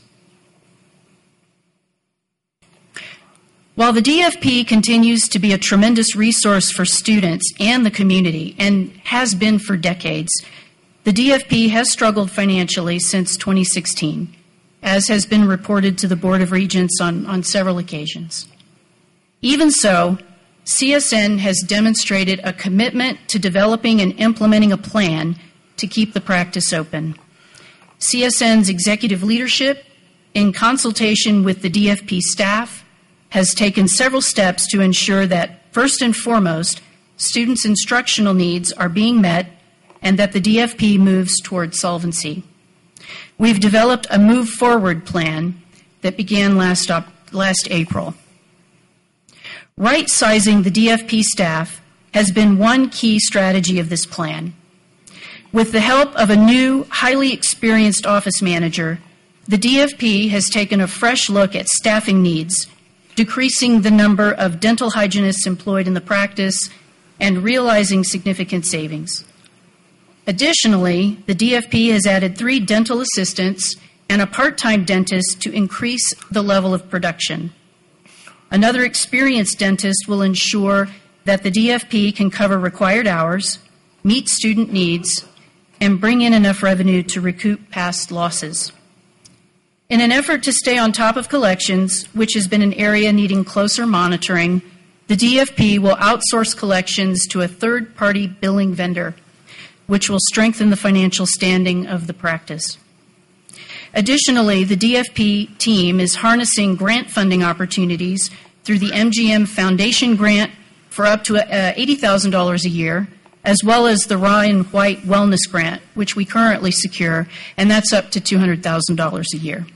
While the D F P continues to be a tremendous resource for students and the community, and has been for decades, the D F P has struggled financially since twenty sixteen, as has been reported to the Board of Regents on, on several occasions. Even so, C S N has demonstrated a commitment to developing and implementing a plan to keep the practice open. C S N's executive leadership, in consultation with the D F P staff, has taken several steps to ensure that, first and foremost, students' instructional needs are being met and that the D F P moves toward solvency. We've developed a move forward plan that began last, op- last April. Right-sizing the D F P staff has been one key strategy of this plan. With the help of a new, highly experienced office manager, the D F P has taken a fresh look at staffing needs, decreasing the number of dental hygienists employed in the practice and realizing significant savings. Additionally, the D F P has added three dental assistants and a part-time dentist to increase the level of production. Another experienced dentist will ensure that the D F P can cover required hours, meet student needs, and bring in enough revenue to recoup past losses. In an effort to stay on top of collections, which has been an area needing closer monitoring, the D F P will outsource collections to a third-party billing vendor, which will strengthen the financial standing of the practice. Additionally, the D F P team is harnessing grant funding opportunities through the M G M Foundation grant for up to uh, eighty thousand dollars a year, as well as the Ryan White Wellness Grant, which we currently secure, and that's up to two hundred thousand dollars a year.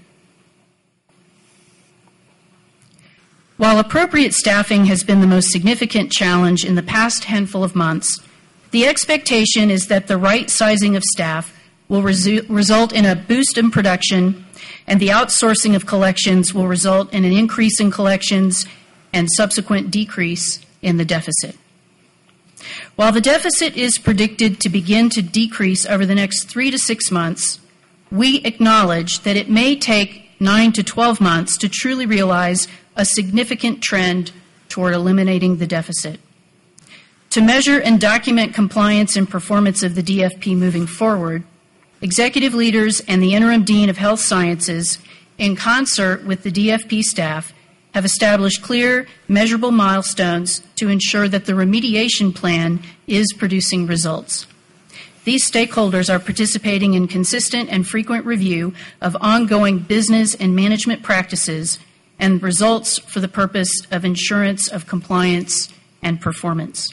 While appropriate staffing has been the most significant challenge in the past handful of months, the expectation is that the right sizing of staff will resu- result in a boost in production, and the outsourcing of collections will result in an increase in collections and subsequent decrease in the deficit. While the deficit is predicted to begin to decrease over the next three to six months, we acknowledge that it may take nine to twelve months to truly realize a significant trend toward eliminating the deficit. To measure and document compliance and performance of the D F P moving forward, executive leaders and the Interim Dean of Health Sciences, in concert with the D F P staff, have established clear, measurable milestones to ensure that the remediation plan is producing results. These stakeholders are participating in consistent and frequent review of ongoing business and management practices and results for the purpose of assurance of compliance and performance.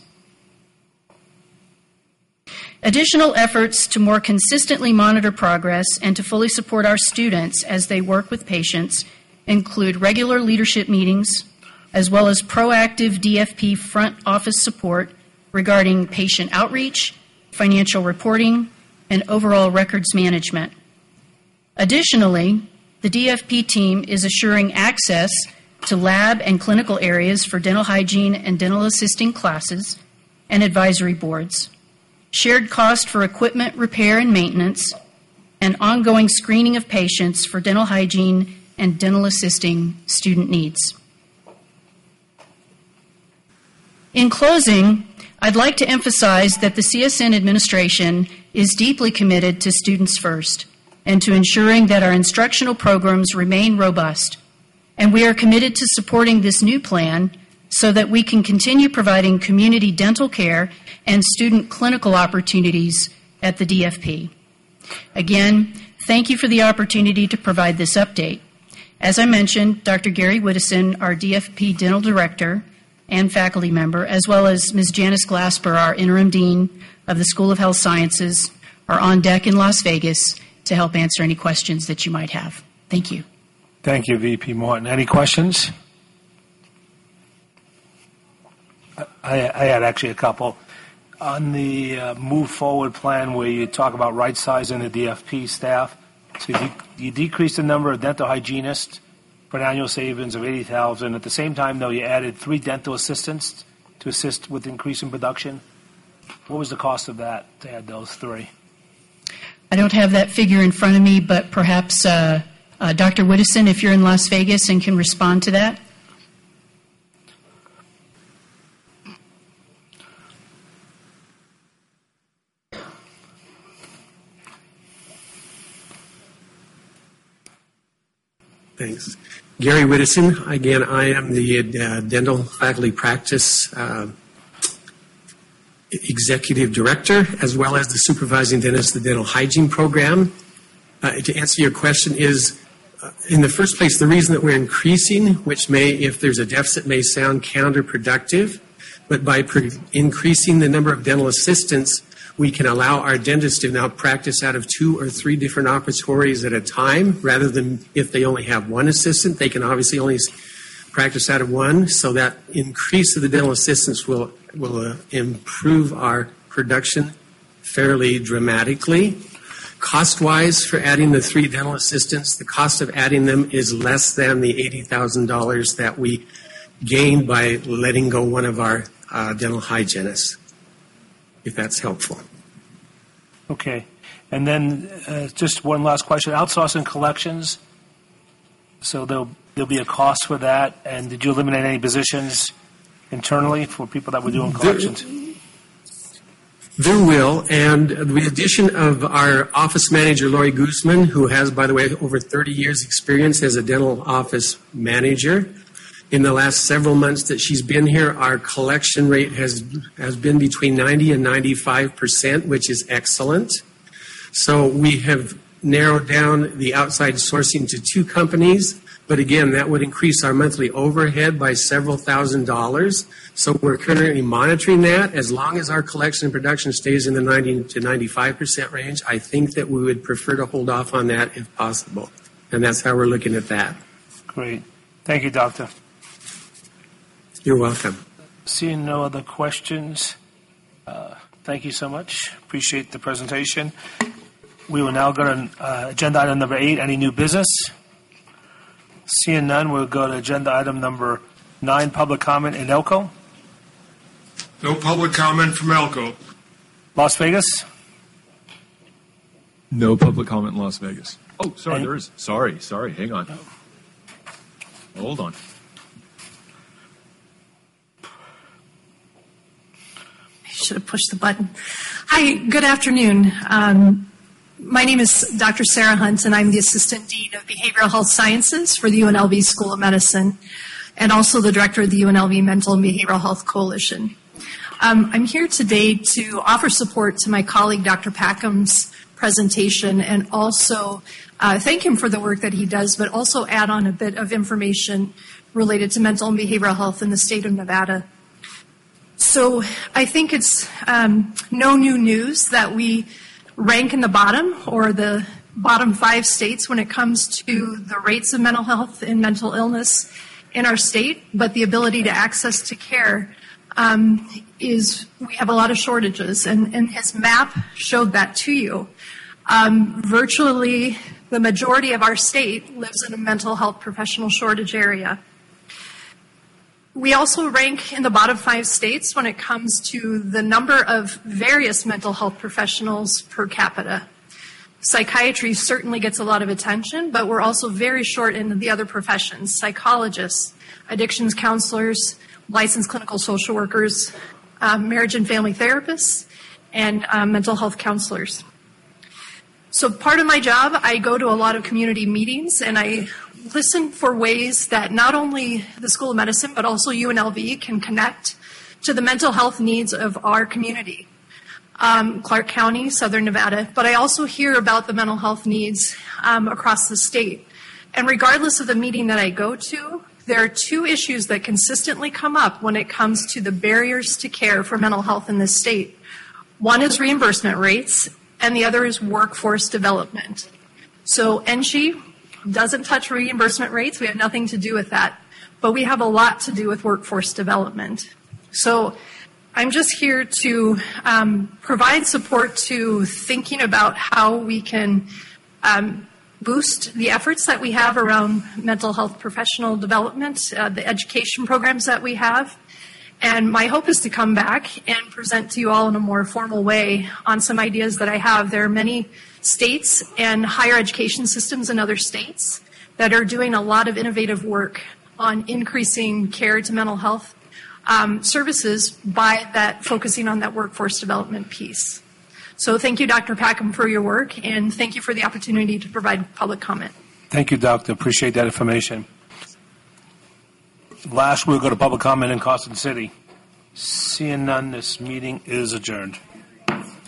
Additional efforts to more consistently monitor progress and to fully support our students as they work with patients include regular leadership meetings, as well as proactive D F P front office support regarding patient outreach, financial reporting, and overall records management. Additionally, the D F P team is assuring access to lab and clinical areas for dental hygiene and dental assisting classes and advisory boards, shared cost for equipment repair and maintenance, and ongoing screening of patients for dental hygiene and dental assisting student needs. In closing, I'd like to emphasize that the C S N administration is deeply committed to students first and to ensuring that our instructional programs remain robust. And we are committed to supporting this new plan so that we can continue providing community dental care and student clinical opportunities at the D F P. Again, thank you for the opportunity to provide this update. As I mentioned, Doctor Gary Widdison, our D F P Dental Director and faculty member, as well as Miz Janice Glasper, our Interim Dean of the School of Health Sciences, are on deck in Las Vegas to help answer any questions that you might have. Thank you. Thank you, V P Morton. Any questions? I, I had actually a couple. On the uh, move forward plan where you talk about right sizing the D F P staff, so you, you decreased the number of dental hygienists for an annual savings of eighty thousand dollars. At the same time, though, you added three dental assistants to assist with increasing production. What was the cost of that to add those three? I don't have that figure in front of me, but perhaps uh, uh, Doctor Widdison, if you're in Las Vegas and can respond to that. Thanks. Gary Widdison. Again, I am the uh, dental faculty practice uh, executive director, as well as the supervising dentist of the dental hygiene program. Uh, to answer your question is, uh, in the first place, the reason that we're increasing, which may, if there's a deficit, may sound counterproductive, but by pre- increasing the number of dental assistants, we can allow our dentists to now practice out of two or three different operatories at a time, rather than if they only have one assistant, they can obviously only practice out of one. So that increase of the dental assistants will, will uh, improve our production fairly dramatically. Cost-wise, for adding the three dental assistants, the cost of adding them is less than the eighty thousand dollars that we gained by letting go one of our uh, dental hygienists, if that's helpful. Okay. And then uh, just one last question. Outsourcing collections, so there'll, there'll be a cost for that. And did you eliminate any positions internally for people that were doing collections? There, there will. And the addition of our office manager, Lori Guzman, who has, by the way, over thirty years experience as a dental office manager, in the last several months that she's been here, our collection rate has has been between ninety and ninety-five percent, which is excellent. So we have narrowed down the outside sourcing to two companies, but again, that would increase our monthly overhead by several thousand dollars. So we're currently monitoring that. As long as our collection and production stays in the ninety to ninety-five percent range, I think that we would prefer to hold off on that if possible. And that's how we're looking at that. Great. Thank you, Doctor. You're welcome. Seeing no other questions, uh, thank you so much. Appreciate the presentation. We will now go to uh, agenda item number eight, any new business? Seeing none, we'll go to agenda item number nine, public comment in Elko. No public comment from Elko. Las Vegas? No public comment in Las Vegas. Oh, sorry, And- there is. Sorry, sorry. Hang on. Hold on. I should have pushed the button. Hi, good afternoon. Um, my name is Doctor Sarah Hunt, and I'm the Assistant Dean of Behavioral Health Sciences for the U N L V School of Medicine, and also the Director of the U N L V Mental and Behavioral Health Coalition. Um, I'm here today to offer support to my colleague, Doctor Packham's presentation, and also uh, thank him for the work that he does, but also add on a bit of information related to mental and behavioral health in the state of Nevada. So I think it's um, no new news that we rank in the bottom or the bottom five states when it comes to the rates of mental health and mental illness in our state, but the ability to access to care um, is, we have a lot of shortages, and, and his map showed that to you. Um, virtually the majority of our state lives in a mental health professional shortage area. We also rank in the bottom five states when it comes to the number of various mental health professionals per capita. Psychiatry certainly gets a lot of attention, but we're also very short in the other professions: psychologists, addictions counselors, licensed clinical social workers, um, marriage and family therapists, and um, mental health counselors. So part of my job, I go to a lot of community meetings, and I listen for ways that not only the School of Medicine, but also U N L V can connect to the mental health needs of our community, um, Clark County, Southern Nevada. But I also hear about the mental health needs um, across the state. And regardless of the meeting that I go to, there are two issues that consistently come up when it comes to the barriers to care for mental health in this state. One is reimbursement rates, and the other is workforce development. So N S H E doesn't touch reimbursement rates. We have nothing to do with that. But we have a lot to do with workforce development. So I'm just here to um, provide support to thinking about how we can um, boost the efforts that we have around mental health professional development, uh, the education programs that we have. And my hope is to come back and present to you all in a more formal way on some ideas that I have. There are many states and higher education systems in other states that are doing a lot of innovative work on increasing care to mental health um, services by that focusing on that workforce development piece. So thank you, Doctor Packham, for your work, and thank you for the opportunity to provide public comment. Thank you, Doctor. Appreciate that information. Last, we'll go to public comment in Carson City. Seeing none, this meeting is adjourned.